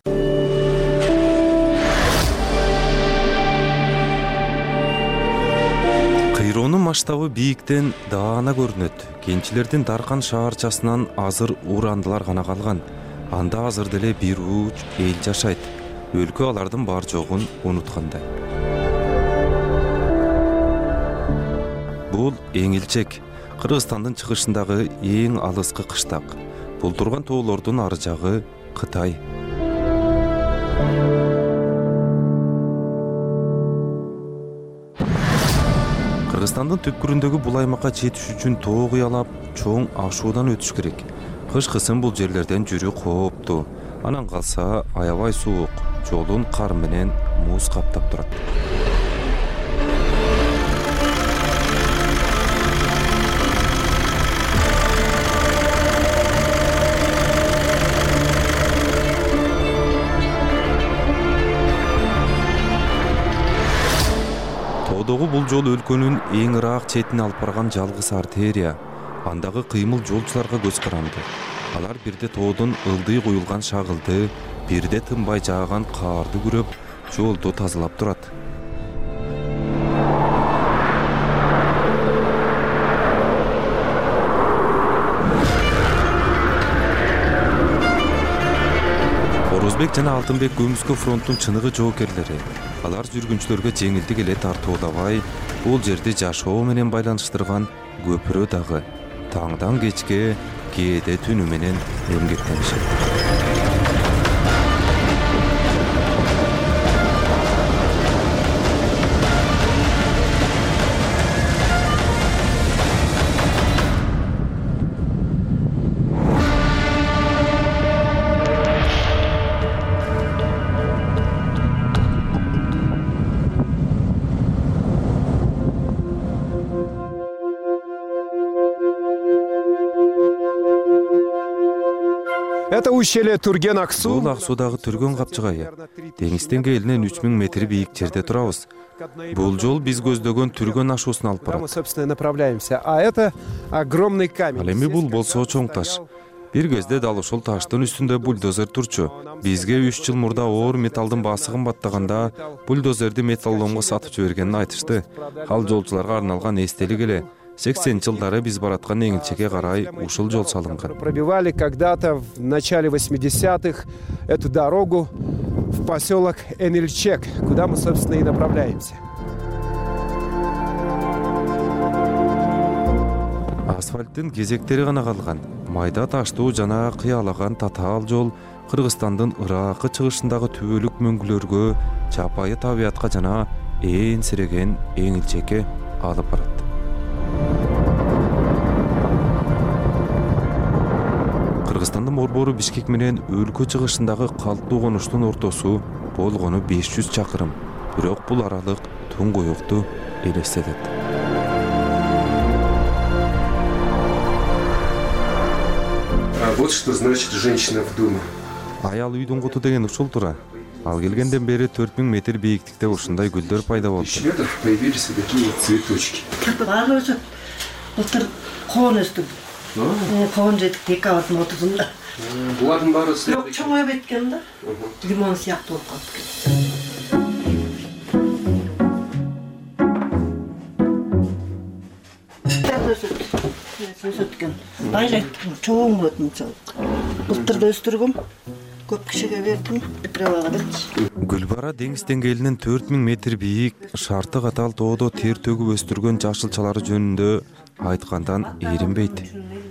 Кыйроонун масштабы бийиктен даана көрүнөт. Кенчилердин Даркан шаарчасынан азыр урандылар гана калган. Анда азыр деле бир уч эл жашайт. Өлкө алардын бар жогун унуткандай. Бул Эңилчек, Кыргызстандын чыгышындагы эң алыскы кыштак. Бул турган тоолордун ары жагы Кытай. Кыргызстандын түпкүрүндөгү бул аймакка жетиш үчүн тоо кыялап, чоң ашуудан өтүш керек. Кыш кысын бул жерлерден жүрүү кооптуу. Анан калса аябай суук, жолун кар менен муз каптап турат. Тоодогу бул жол өлкөнүн эң ыраак четине алып барган жалгыз артерия. Андагы кыймыл жолчуларга көз каранды. Алар бирде тоодон ылдый куюлган шагылды, бирде тынбай жааган карды күрөп, жолду тазалап турат. Өзбек жана Алтынбек Көмүскө фронттун чыныгы жоокерлери. Алар жүргүнчүлөргө жеңилдик эле тартуулабай, бул жерди жашоо менен байланыштырган көпүрө дагы таңдан кечке, кээде түнү менен эмгектенишет. Это ущелье Турген-Аксу. Бул Аксудагы Түргөн капчыгайы. Деңиз деңгээлинен 3000 метр бийик жерде турабыз. Бул жол биз көздөгөн Түргөн ашуусуна алып барат. Мы, собственно, направляемся. А это огромный камень. Ал эми бул болсо чоң таш. Бир кезде дал ушул таштын үстүндө бульдозер турчу. Бизге 3 жыл мурда оор металдын баасы кымбаттаганда бульдозерди металломго сатып жибергенин айтышты. Ал жолчуларга арналган эстелик эле. 80-жылдары биз бараткан Эңилчекке карай ушул жол салынган. Пробивали когда-то в начале 80-х эту дорогу в поселок Энильчек, куда мы, собственно, и направляемся. Асфальттын кезектери гана калган. Майда таштуу жана кыялаган татаал жол Кыргызстандын ыракы чыгышындагы түбөлүк мөңгүлөргө, чапайы табиятка жана ээнсиреген Эңилчекке алып барат. Кыргызстандын борбору Бишкек менен өлкө чыгышындагы калктуу конуштун ортосу болгону 500 чакырым. Бирок бул аралык Туңгуюкту элестетет. Вот что значит женщина в доме. Аял үйдүн куту деген ушул тура. Ал келгенден бери 4000 метр бийиктикте ушундай гүлдөр пайда болду. Появились такие вот цветочки. Былтыр коон өстү. Коон жетип декабрдын 30-ында. Булардын баары жок, чоңоюп кеткен да. Лимон сыяктуу болуп калды. Өсөткөн. Айрат чоң болот мынчалык. Былтыр да өстүргөм. Көп кишиге бердим, приправага берчи. Гүлбара деңиз деңгээлинен 4000 метр бийик, шарты катал тоодо тер төгүп өстүргөн жашылчалары жөнүндө айткандан эринбейт.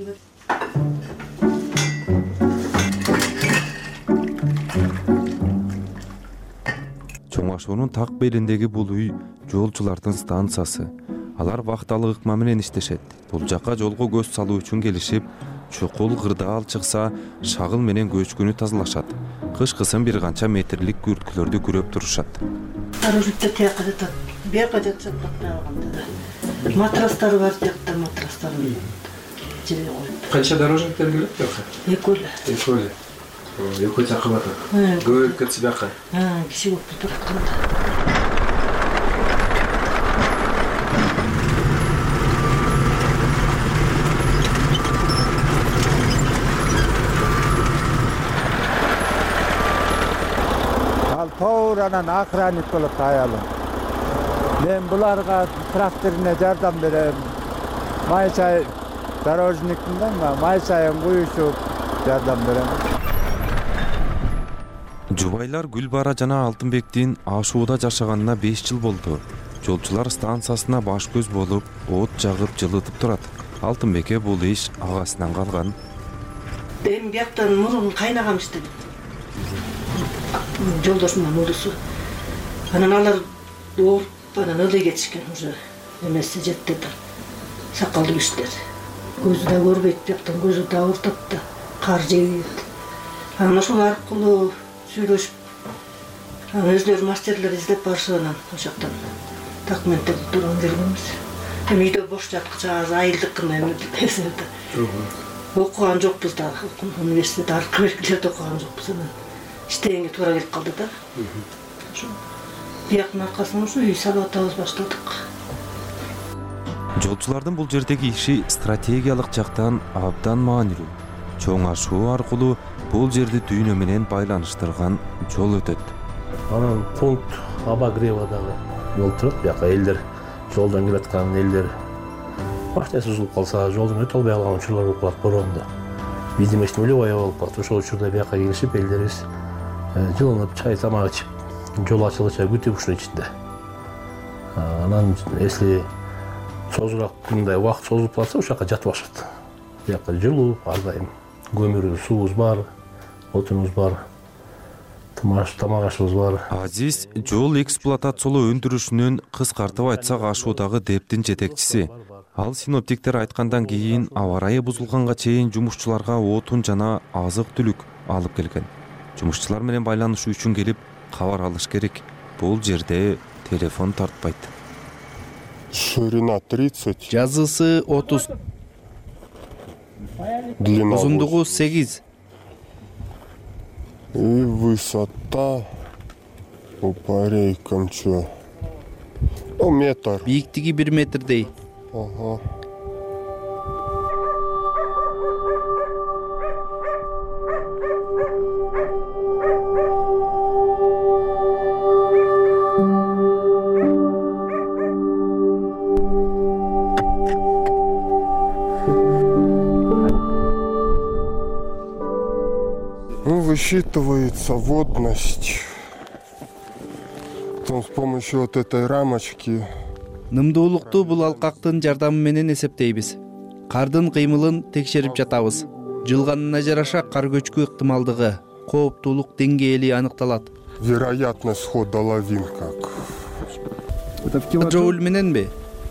Чоң ашуунун так белиндеги бул үй жолчулардын станциясы. Алар вакталык ыкма менен иштешет. Бул жака жолго көз салуу үчүн келишип, чукул кырдаал чыкса, шагыл менен көчкүнү тазалашат. Кышкысын бир канча метрлик күрткүлөрдү күрөп турушат. Аружутта тияка жатат. Бияка жатсак калганда. Матрастар бар, тиякта матрастар. Жерге коюп. Канча дорожниктер келет бияка? Экөө. Экөө чакып атат. Көп кетсе бияка. Киши көп турат. Тооранан охранник болуп аялым. Мен буларга тракторуна жардам берем. Май чай дорожникмин да, май чайын куюшуп жардам берем. Жубайлар Гүлбара жана Алтынбектин ашууда жашаганына 5 жыл болду. Жолчулар станциясына баш көз болуп, от жагып жылытып турат. Алтынбекке бул иш агасынан калган. Эми бияктан мурун кайнагам иштеди. Жолдошумдун уулусу. Анан алар ооруп, анан ылдый кетишкен уже. Эмеси жетти да. Сакалдуу кишилер. Көзү да көрбөйт, бияктан көзү да оорутат да. Кар жейт. Анан ошол аркылуу сүйлөшүп, анан өздөрү мастерлер издеп барышып, анан ошоктон документтер турган келгенбиз. Эми үйдө бош жаткыча айылдыкына эми эсебде. Окуган жокпуз да, университет аркы белгилерди окуган жокпуз. İşteyinge tuğra gelip kaldı da. Biyakın arkasından şu үй салып атабыз баштадык. Жолчулардын бул жердеги иши стратегиялык жактан абдан маанилүү. Чоң ашуу аркылуу бул жерди дүйнө менен байланыштырган жол өтөт. Анан пункт Абагревадагы болуп турат. Бияка элдер жолдон келаткан элдер машинасы бузулуп калса, жолдон өтө албай калган учурлар болуп калат борондо. Видимость нулевая болуп калат. Ошол учурда бияка келишип элдерибиз жылынып чай тамак ичип жол ачылыча күтүп ушунун ичинде. Анан если созураак мындай убакыт созулуп калса ошол жака жатып алышат. Бияка жылуу, ар дайым көмүр, суубуз бар, отунубуз бар, тамак ашыбыз бар. Азиз жол эксплуатациялоо өндүрүшүнүн кыскартып айтсак ашуудагы дептин жетекчиси. Ал синоптиктер айткандан кийин аба ырайы бузулганга чейин жумушчуларга отун жана азык-түлүк алып келген. Жумушчулар менен байланышуу үчүн келип кабар алыш керек. Бул жерде телефон тартпайт. Ширина 30. Жазысы 30. Узундугу 8. И высота упарейкам чё? Метр. Бийиктиги 1 метрдей. Ага. Высчитывается водность. Потом с помощью вот этой рамочки. Нымдуулукту бул алкактын жардамы менен эсептейбиз. Кардын кыймылын текшерип жатабыз. Жылганына жараша кар көчкү ыктымалдыгы, кооптуулук деңгээли аныкталат. Вероятность хода лавин как? Это в килоджоуль мененби?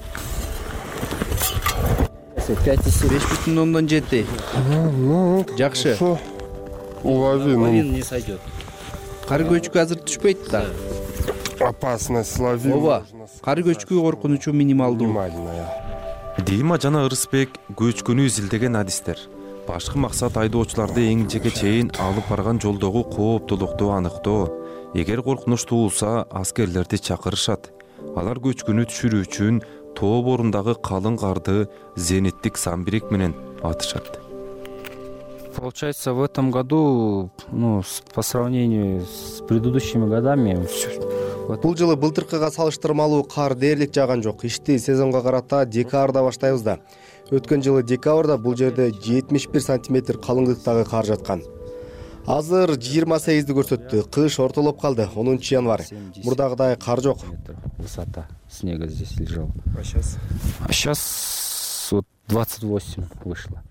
5,7. Жакшы. Лавин не сойдет. Кар көчкү азыр түшпөйт да. Опасность лавин. Ооба. Кар көчкү коркунучу минималдуу. Дима жана Ырысбек көчкүнү изилдеген адистер. Башкы максат айдоочуларды эң жеке чейин алып барган жолдогу кооптуулукту аныктоо. Эгер коркунуч туулса, аскерлерди чакырышат. Алар көчкүнү түшүрүү үчүн тоо борундагы калың карды зениттик самбирек менен атышат. Получается, в этом году, по сравнению с предыдущими годами, бул жылы былтыркыга салыштырмалуу кар дээрлик жааган жок. Ишти сезонго карата декабрда баштайбыз да. Өткөн жылы декабрда бул жерде 71 сантиметр калыңдыктагы кар жаткан. Азыр 28-ди көрсөттү. Кыш ортолоп калды. 10 январь. Мурдагыдай кар жок. Высота снега здесь лежала. А сейчас? А сейчас вот 28 вышло.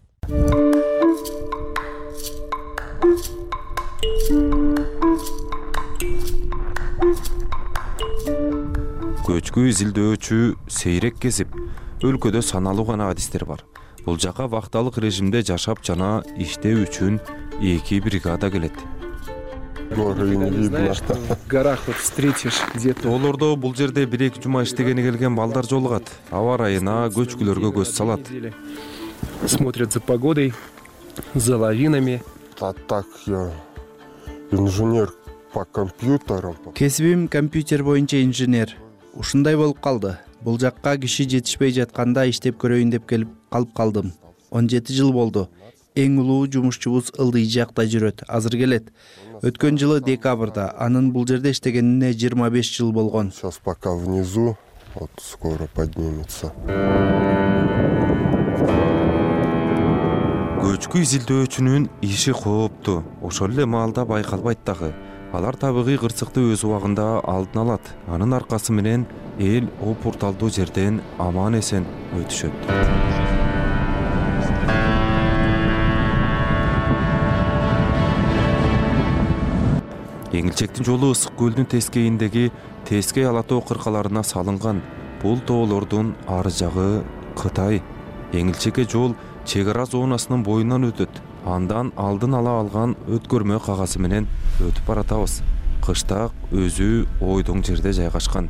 Көчкү изилдөөчү сейрек кесип, өлкөдө саналуу гана адистер бар. Бул жака вакталык режимде жашап жана иштөө үчүн 2 бригада келет. В горах вот встретишь где-то. Олордо бул жерде 1-2 жума иштегени келген балдар жолугат. Аба ырайына, көчкүлөргө көз салат. Смотрят за погодой, за лавинами. Так я инженер по компьютерам. Кесибим компьютер боюнча инженер. Ушундай болуп калды. Бул жакка киши жетишпей жатканда иштеп көрөйүн деп келип калып калдым. 17 жыл болду. Эң улуу жумушчубуз Ылдый жакта жүрөт. Азыр келет. Өткөн жылы декабрда, анын бул жерде иштегенине 25 жыл болгон. Сейчас пока внизу, вот скоро поднимется. Көчкү изилдөөчүнүн иши кооптуу. Ошол эле маалда байкалбайт дагы. Алар табигый кырсыкты өз убагында алдын алат. Анын аркасы менен эл опурталдуу жерден аман эсен өтүшөт. Эңилчектин жолу Ысык көлдүн тескейиндеги Тескей ала тоо кыркаларына салынган. Бул тоолордун ар жагы Кытай. Эңилчекке жол чек ара зонасынын боюнан өтөт. Андан алдын ала алган өткөрмө кагазы менен өтүп баратабыз. Кыштак өзү ойдоң жерде жайгашкан.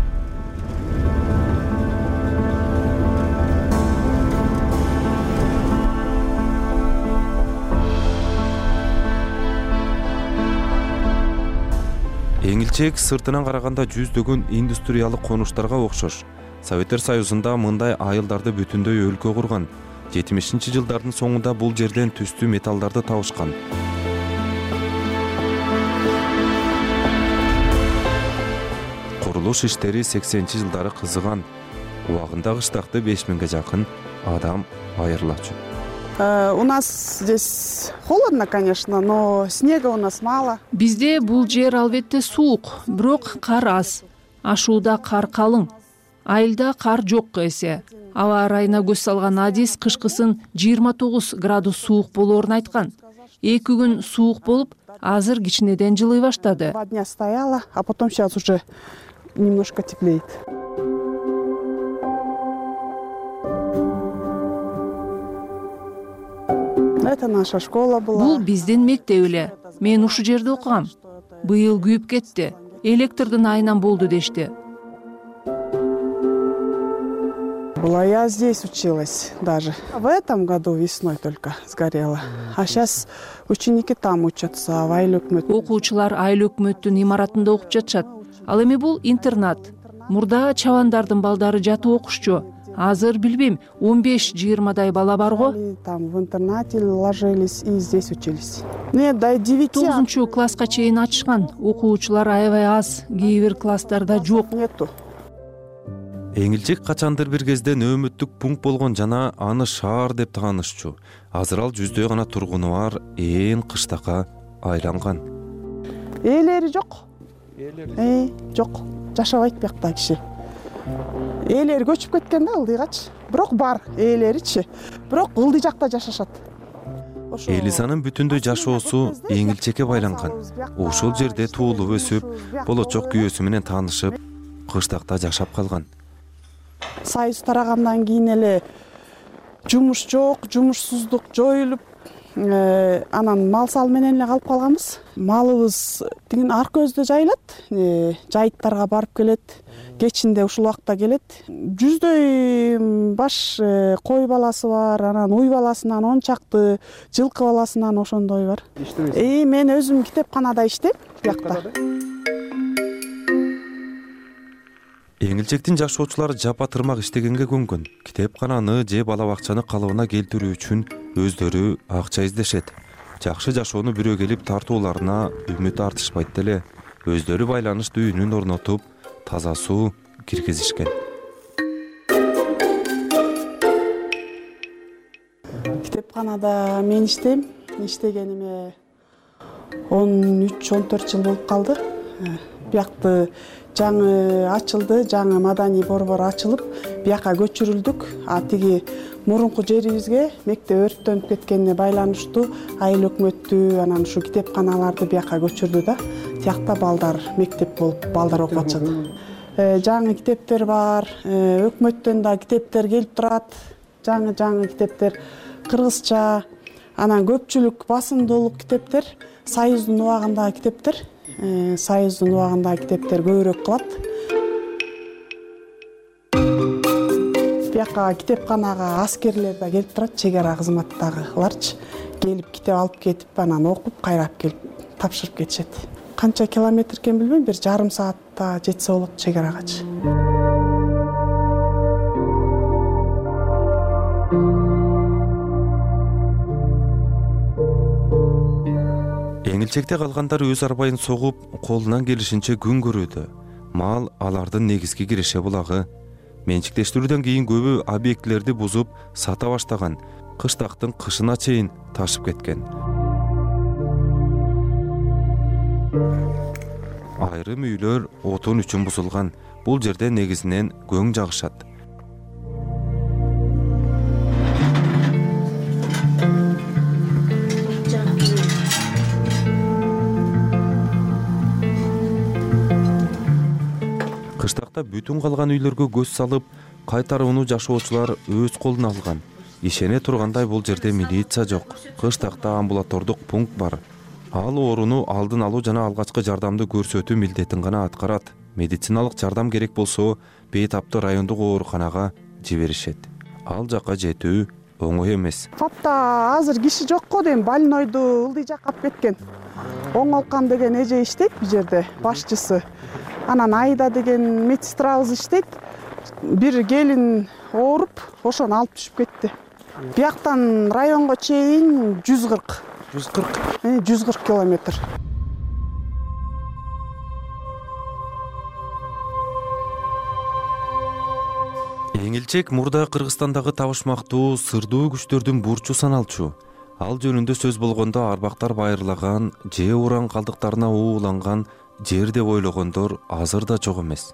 Эңилчек сыртынан караганда жүздөгөн индустриялык конуштарга окшош. Советтер Союзунда мындай айылдарды бүтүндөй өлкө курган. 70-жылдардын соңунда бул жерден түстүү металлдарды табышкан. Курулуш иштери 80-жылдары кызыган. Убагында кыштакты 5000ге жакын адам айырылачу. У нас здесь холодно, конечно, но снега у нас мало. Бизде бул жер албетте суук, бирок кар аз. Ашууда кар калың. Айылда кар жок эсе. Аба ырайына көз салган адис кышкысын 29 градус суук болоорун айткан. 2 күн суук болуп, азыр кичинеден жылый баштады. 2 дня стояла, а потом сейчас уже немножко теплеет. Это наша школа была. Бул биздин мектеп эле. Мен ушу жерде окугам. Быйыл күйүп кетти. Электрдин айынан болду дешти. Была я здесь училась даже. В этом году весной только сгорела. А сейчас ученики там учатся, в Айыл өкмөт. Окуучулар Айыл өкмөттүн имаратында окуп жатышат. Ал эми бул интернат. Мурда чабандардын балдары жатып окушчу. Азыр билбейм, 15-20 бала бар го. Там в интернате ложились и здесь учились. Нет, до 9. 9 класска чейин ачышкан. Окуучулар аябай аз, кээ бир класстарда жок. Нету. Эңилчек качандыр бир кезде нөөмөттүк пункт болгон жана аны шаар деп таанышчу. Азыр ал жүздөй гана тургуну бар ээн кыштакка айланган. Ээлери жок. Жок. Жашабайт биякта киши. Ээлери көчүп кеткен да ылдыйгачы. Бирок бар ээлеричи. Бирок ылдый жакта жашашат. Элизанын бүтүндөй жашоосу эңилчекке байланган. Ошол жерде туулуп өсүп, болочок күйөөсү менен таанышып, кыштакта жашап калган. Союз тарагандан кийин эле жумуш жок, жумушсуздук жоюлуп, анан мал сал менен эле калып калганбыз. Малыбыз тигин ар көздө жайылат, жайыттарга барып келет, кечинде ушул убакта келет. Жүздөй баш кой баласы бар, анан уй баласынан 10 чакты, жылкы баласынан ошондой бар. Мен өзүм китепканада иштейм, биякта. Эңилчектин жашоочулары жапа тырмак иштегенге көнгөн. Китепкананы же бала бакчаны калыбына келтирүү үчүн өздөрү акча издешет. Жакшы жашоону бирөө келип тартууларына үмүт артышпайт деле. Өздөрү байланыш дүйүнүн орнотуп, таза суу киргизишкен. Китепканада мен иштейм. Иштегениме 13-14 жыл болуп калды. Биякты жаңы ачылды, жаңы маданий борбор ачылып, бияка көчүрүлдүк. А тиги мурунку жерибизге мектеп өрттөнүп кеткенине байланыштуу Айыл өкмөттү, анан ушу китепканаларды бияка көчүрдү да. Тиякта балдар мектеп болуп, балдар окуп атышат. Жаңы китептер бар, өкмөттөн да китептер келип турат. Жаңы китептер кыргызча, анан көпчүлүк басымдуулук китептер, Союздун убагындагы китептер. Союздун убагындагы китептер көбүрөөк кылат. Бияка китепканага аскерлер да келип турат, чек ара кызматтагыларчы. Келип китеп алып кетип, анан окуп, кайрап келип тапшырып кетишет. Канча километр экен билбейм, 1,5 саатта жетсе болот чек арагачы. Эңилчекте калгандар өз арбайын согуп, колунан келишинче күн көрүүдө. Мал алардын негизги киреше булагы. Менчиктештирүүдөн кийин көбү объектилерди бузуп, сата баштаган. Кыштактын кышына чейин ташып кеткен. Айрым үйлөр отун үчүн бузулган. Бул жерде негизинен көң жагышат. Кыштакта бүтүн калган үйлөргө көз салып, кайтарууну жашоочулар өз колуна алган. Ишене тургандай бул жерде милиция жок. Кыштакта амбулатордук пункт бар. Ал ооруну алдын алуу жана алгачкы жардамды көрсөтүү милдетин гана аткарат. Медициналык жардам керек болсо, бейтапты райондук ооруканага жиберишет. Ал жакка жетүү оңой эмес. Фатта азыр киши жок го дейм, больнойду ылдый жакка алып кеткен. Оңолкан деген эже иштейт бул жерде, башчысы. Анан Айда деген медсестрабыз иштейт. Бир келин ооруп, ошону алып түшүп кетти. Бияктан районго чейин 140. 140 километр. Эңилчек мурда Кыргызстандагы табышмактуу сырдуу күчтөрдүн бурчу саналчу. Ал жөнүндө сөз болгондо арбактар байырлаган, же уран калдыктарына ууланган жер деп ойлогондор азыр да жок эмес.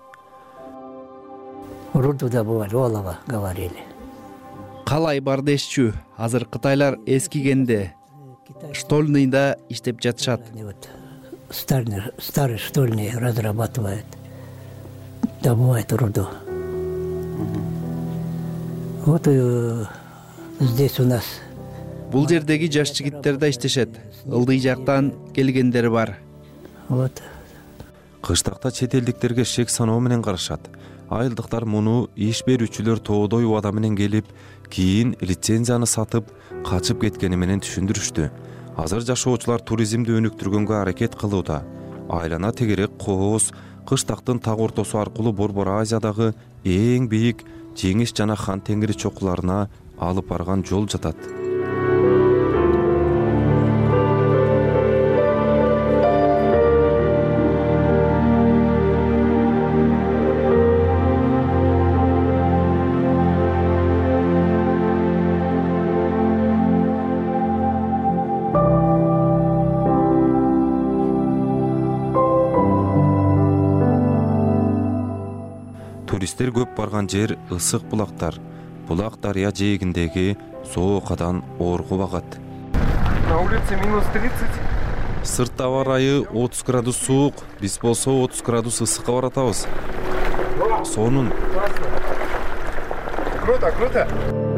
Рудуда Олова говорили. Калай бар дешчү. Азыр кытайлар эскигенде штольныйда иштеп жатышат. Старый штольный разрабатывает, добывает руду. Вот здесь у нас. Бул жердеги жаш жигиттер да иштешет. Ылдый жактан келгендер бар. Вот. Кыштакта чет элдиктерге шек саноо менен карашат. Айылдыктар муну иш берүүчүлөр тоодой убада менен келип, кийин лицензияны сатып, качып кеткени менен түшүндүрүштү. Азыр жашоочулар туризмди өнүктүргөнгө аракет кылууда. Айлана тегерек кооз, кыштактын так ортосу аркылуу Борбор Азиядагы эң бийик Жеңиш жана Хан Теңири чокуларына алып барган жол жатат. Туристтер көп барган жер ысык булактар. Булак дарыя жээгиндеги соокадан ооргу багат. На улице -30. Сыртта ауа райы 30 градус суук, биз болсо 30 градус ысыкка баратабыз. Сонун. Круто, круто.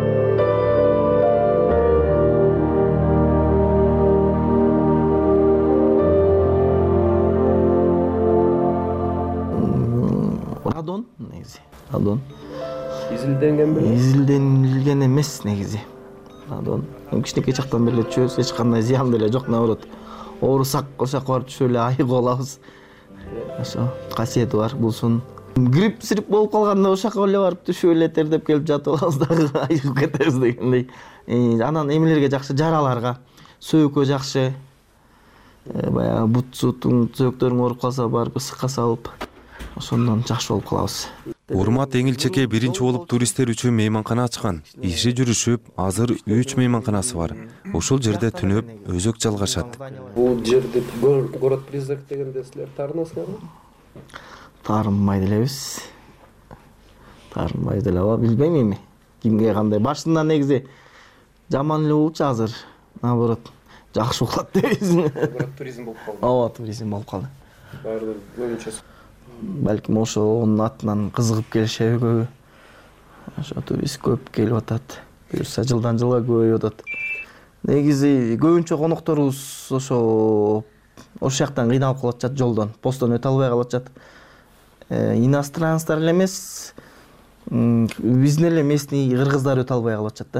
Радон негизи. Радон. Изилденген беле? Изилденилген эмес негизи. Радон. Кичинекей чактан бери чөбүз эч кандай зыян деле жок, наоборот. Оорусак ошол жака барып түшүп эле айыгып алабыз. Ошо касиети бар булсун. Грипп сирип болуп калганда ошол жака эле барып түшүп эле тердеп келип жатып алабыз дагы, айыгып кетебиз дегендей. Анан эмелерге жакшы, жараларга, сөөккө жакшы. Баягы бут-сутуң сөөктөрүң ооруп калса барып ысыкка салып, ошондон жакшы болуп калабыз. Урмат Эңилчекке биринчи болуп туристтер үчүн мейманкана ачкан. Иши жүрүшүп, азыр 3 мейманканасы бар. Ушул жерде түнөп, өзөк жалгашат. Бул жерде город призрак дегенде силер таарынасыңарбы? Таарынбай делебиз. Таарынбай делеби, билбейм эми. Кимге кандай. Башында негизи жаман эле болчу, азыр наоборот жакшы болот дейбиз. Город туризм болуп калды. Ооба, туризм болуп калды. Баардыгы көбүнчө балким ошонун атынан кызыгып келишеби көбү. Ошо турист көп келип атат. Буюрса жылдан жылга көбөйүп атат. Негизи көбүнчө конокторубуз ошо жактан кыйналып калып атышат, жолдон, посттон өтө албай калып атышат. Иностранецтер эле эмес, биздин эле местный кыргыздар өтө албай калып атышат да.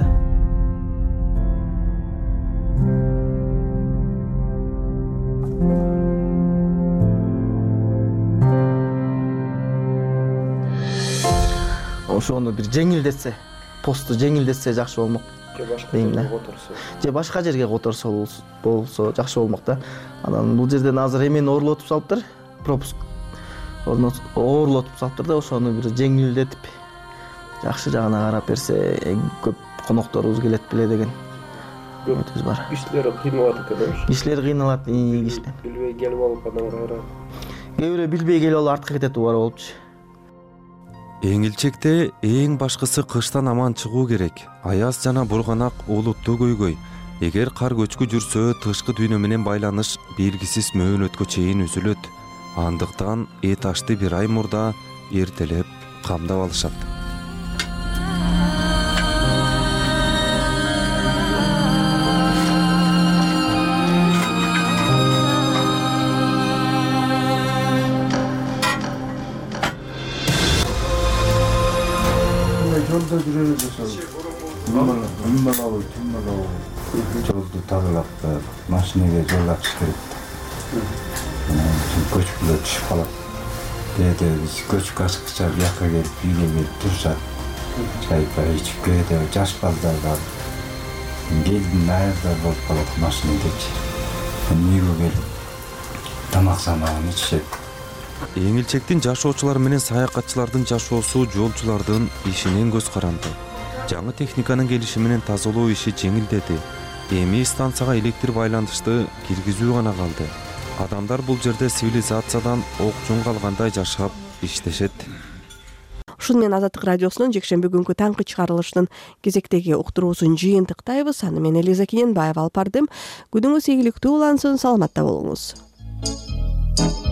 Ошону бир жеңилдетсе, посту жеңилдетсе жакшы болмок дейм да. Же башка жерге которсо болсо жакшы болмок да. Анан бул жерден азыр эмени оорлотуп салыптыр, пропуск оорлотуп салыптыр да, ошону бир жеңилдетип жакшы жагына карап берсе эң көп конокторубуз келет беле деген үмүтүбүз бар. Кишилер кыйналат экен. Кишилер кыйналат, кишилер. Билбей келип алып анан кайра. Кээ бирөө билбей келип алып артка кетет убар болупчу. Эңилчекте эң башкысы кыштан аман чыгуу керек. Аяз жана бурганак олуттуу көйгөй. Эгер кар көчкү жүрсө, тышкы дүйнө менен байланыш белгисиз мөөнөткө чейин үзүлөт. Андыктан этажды бир ай мурда эртелеп камдап алышат. Жолдо жүрөбүз ошол. Жолду тазалап, машинеге жол ачыш керек. Көчкүлөр түшүп калат. Кээде биз көчкү ачкыча бияка келип, үйгө келип турушат. Чайка ичип кээде жаш балдар бар. Келдин аяздар болуп калат машинедечи. Үйгө келип тамак самагын ичишет. Эңилчектин жашоочулар менен саякатчылардын жашоосу жолчулардын ишинен көз каранды. Жаңы техниканын келиши менен тазалоо иши жеңилдеди. Эми станцияга электр байланышты киргизүү гана калды. Адамдар бул жерде цивилизациядан ок жон калгандай жашап иштешет. Ушуну менен Азаттык радиосунун жекшемби күнгү таңкы чыгарылышынын кезектеги уктуруусун жыйынтыктайбыз. Аны мен Элиза Киненбаева алып бардым. Күнүңүз ийгиликтүү улансын, саламатта болуңуз.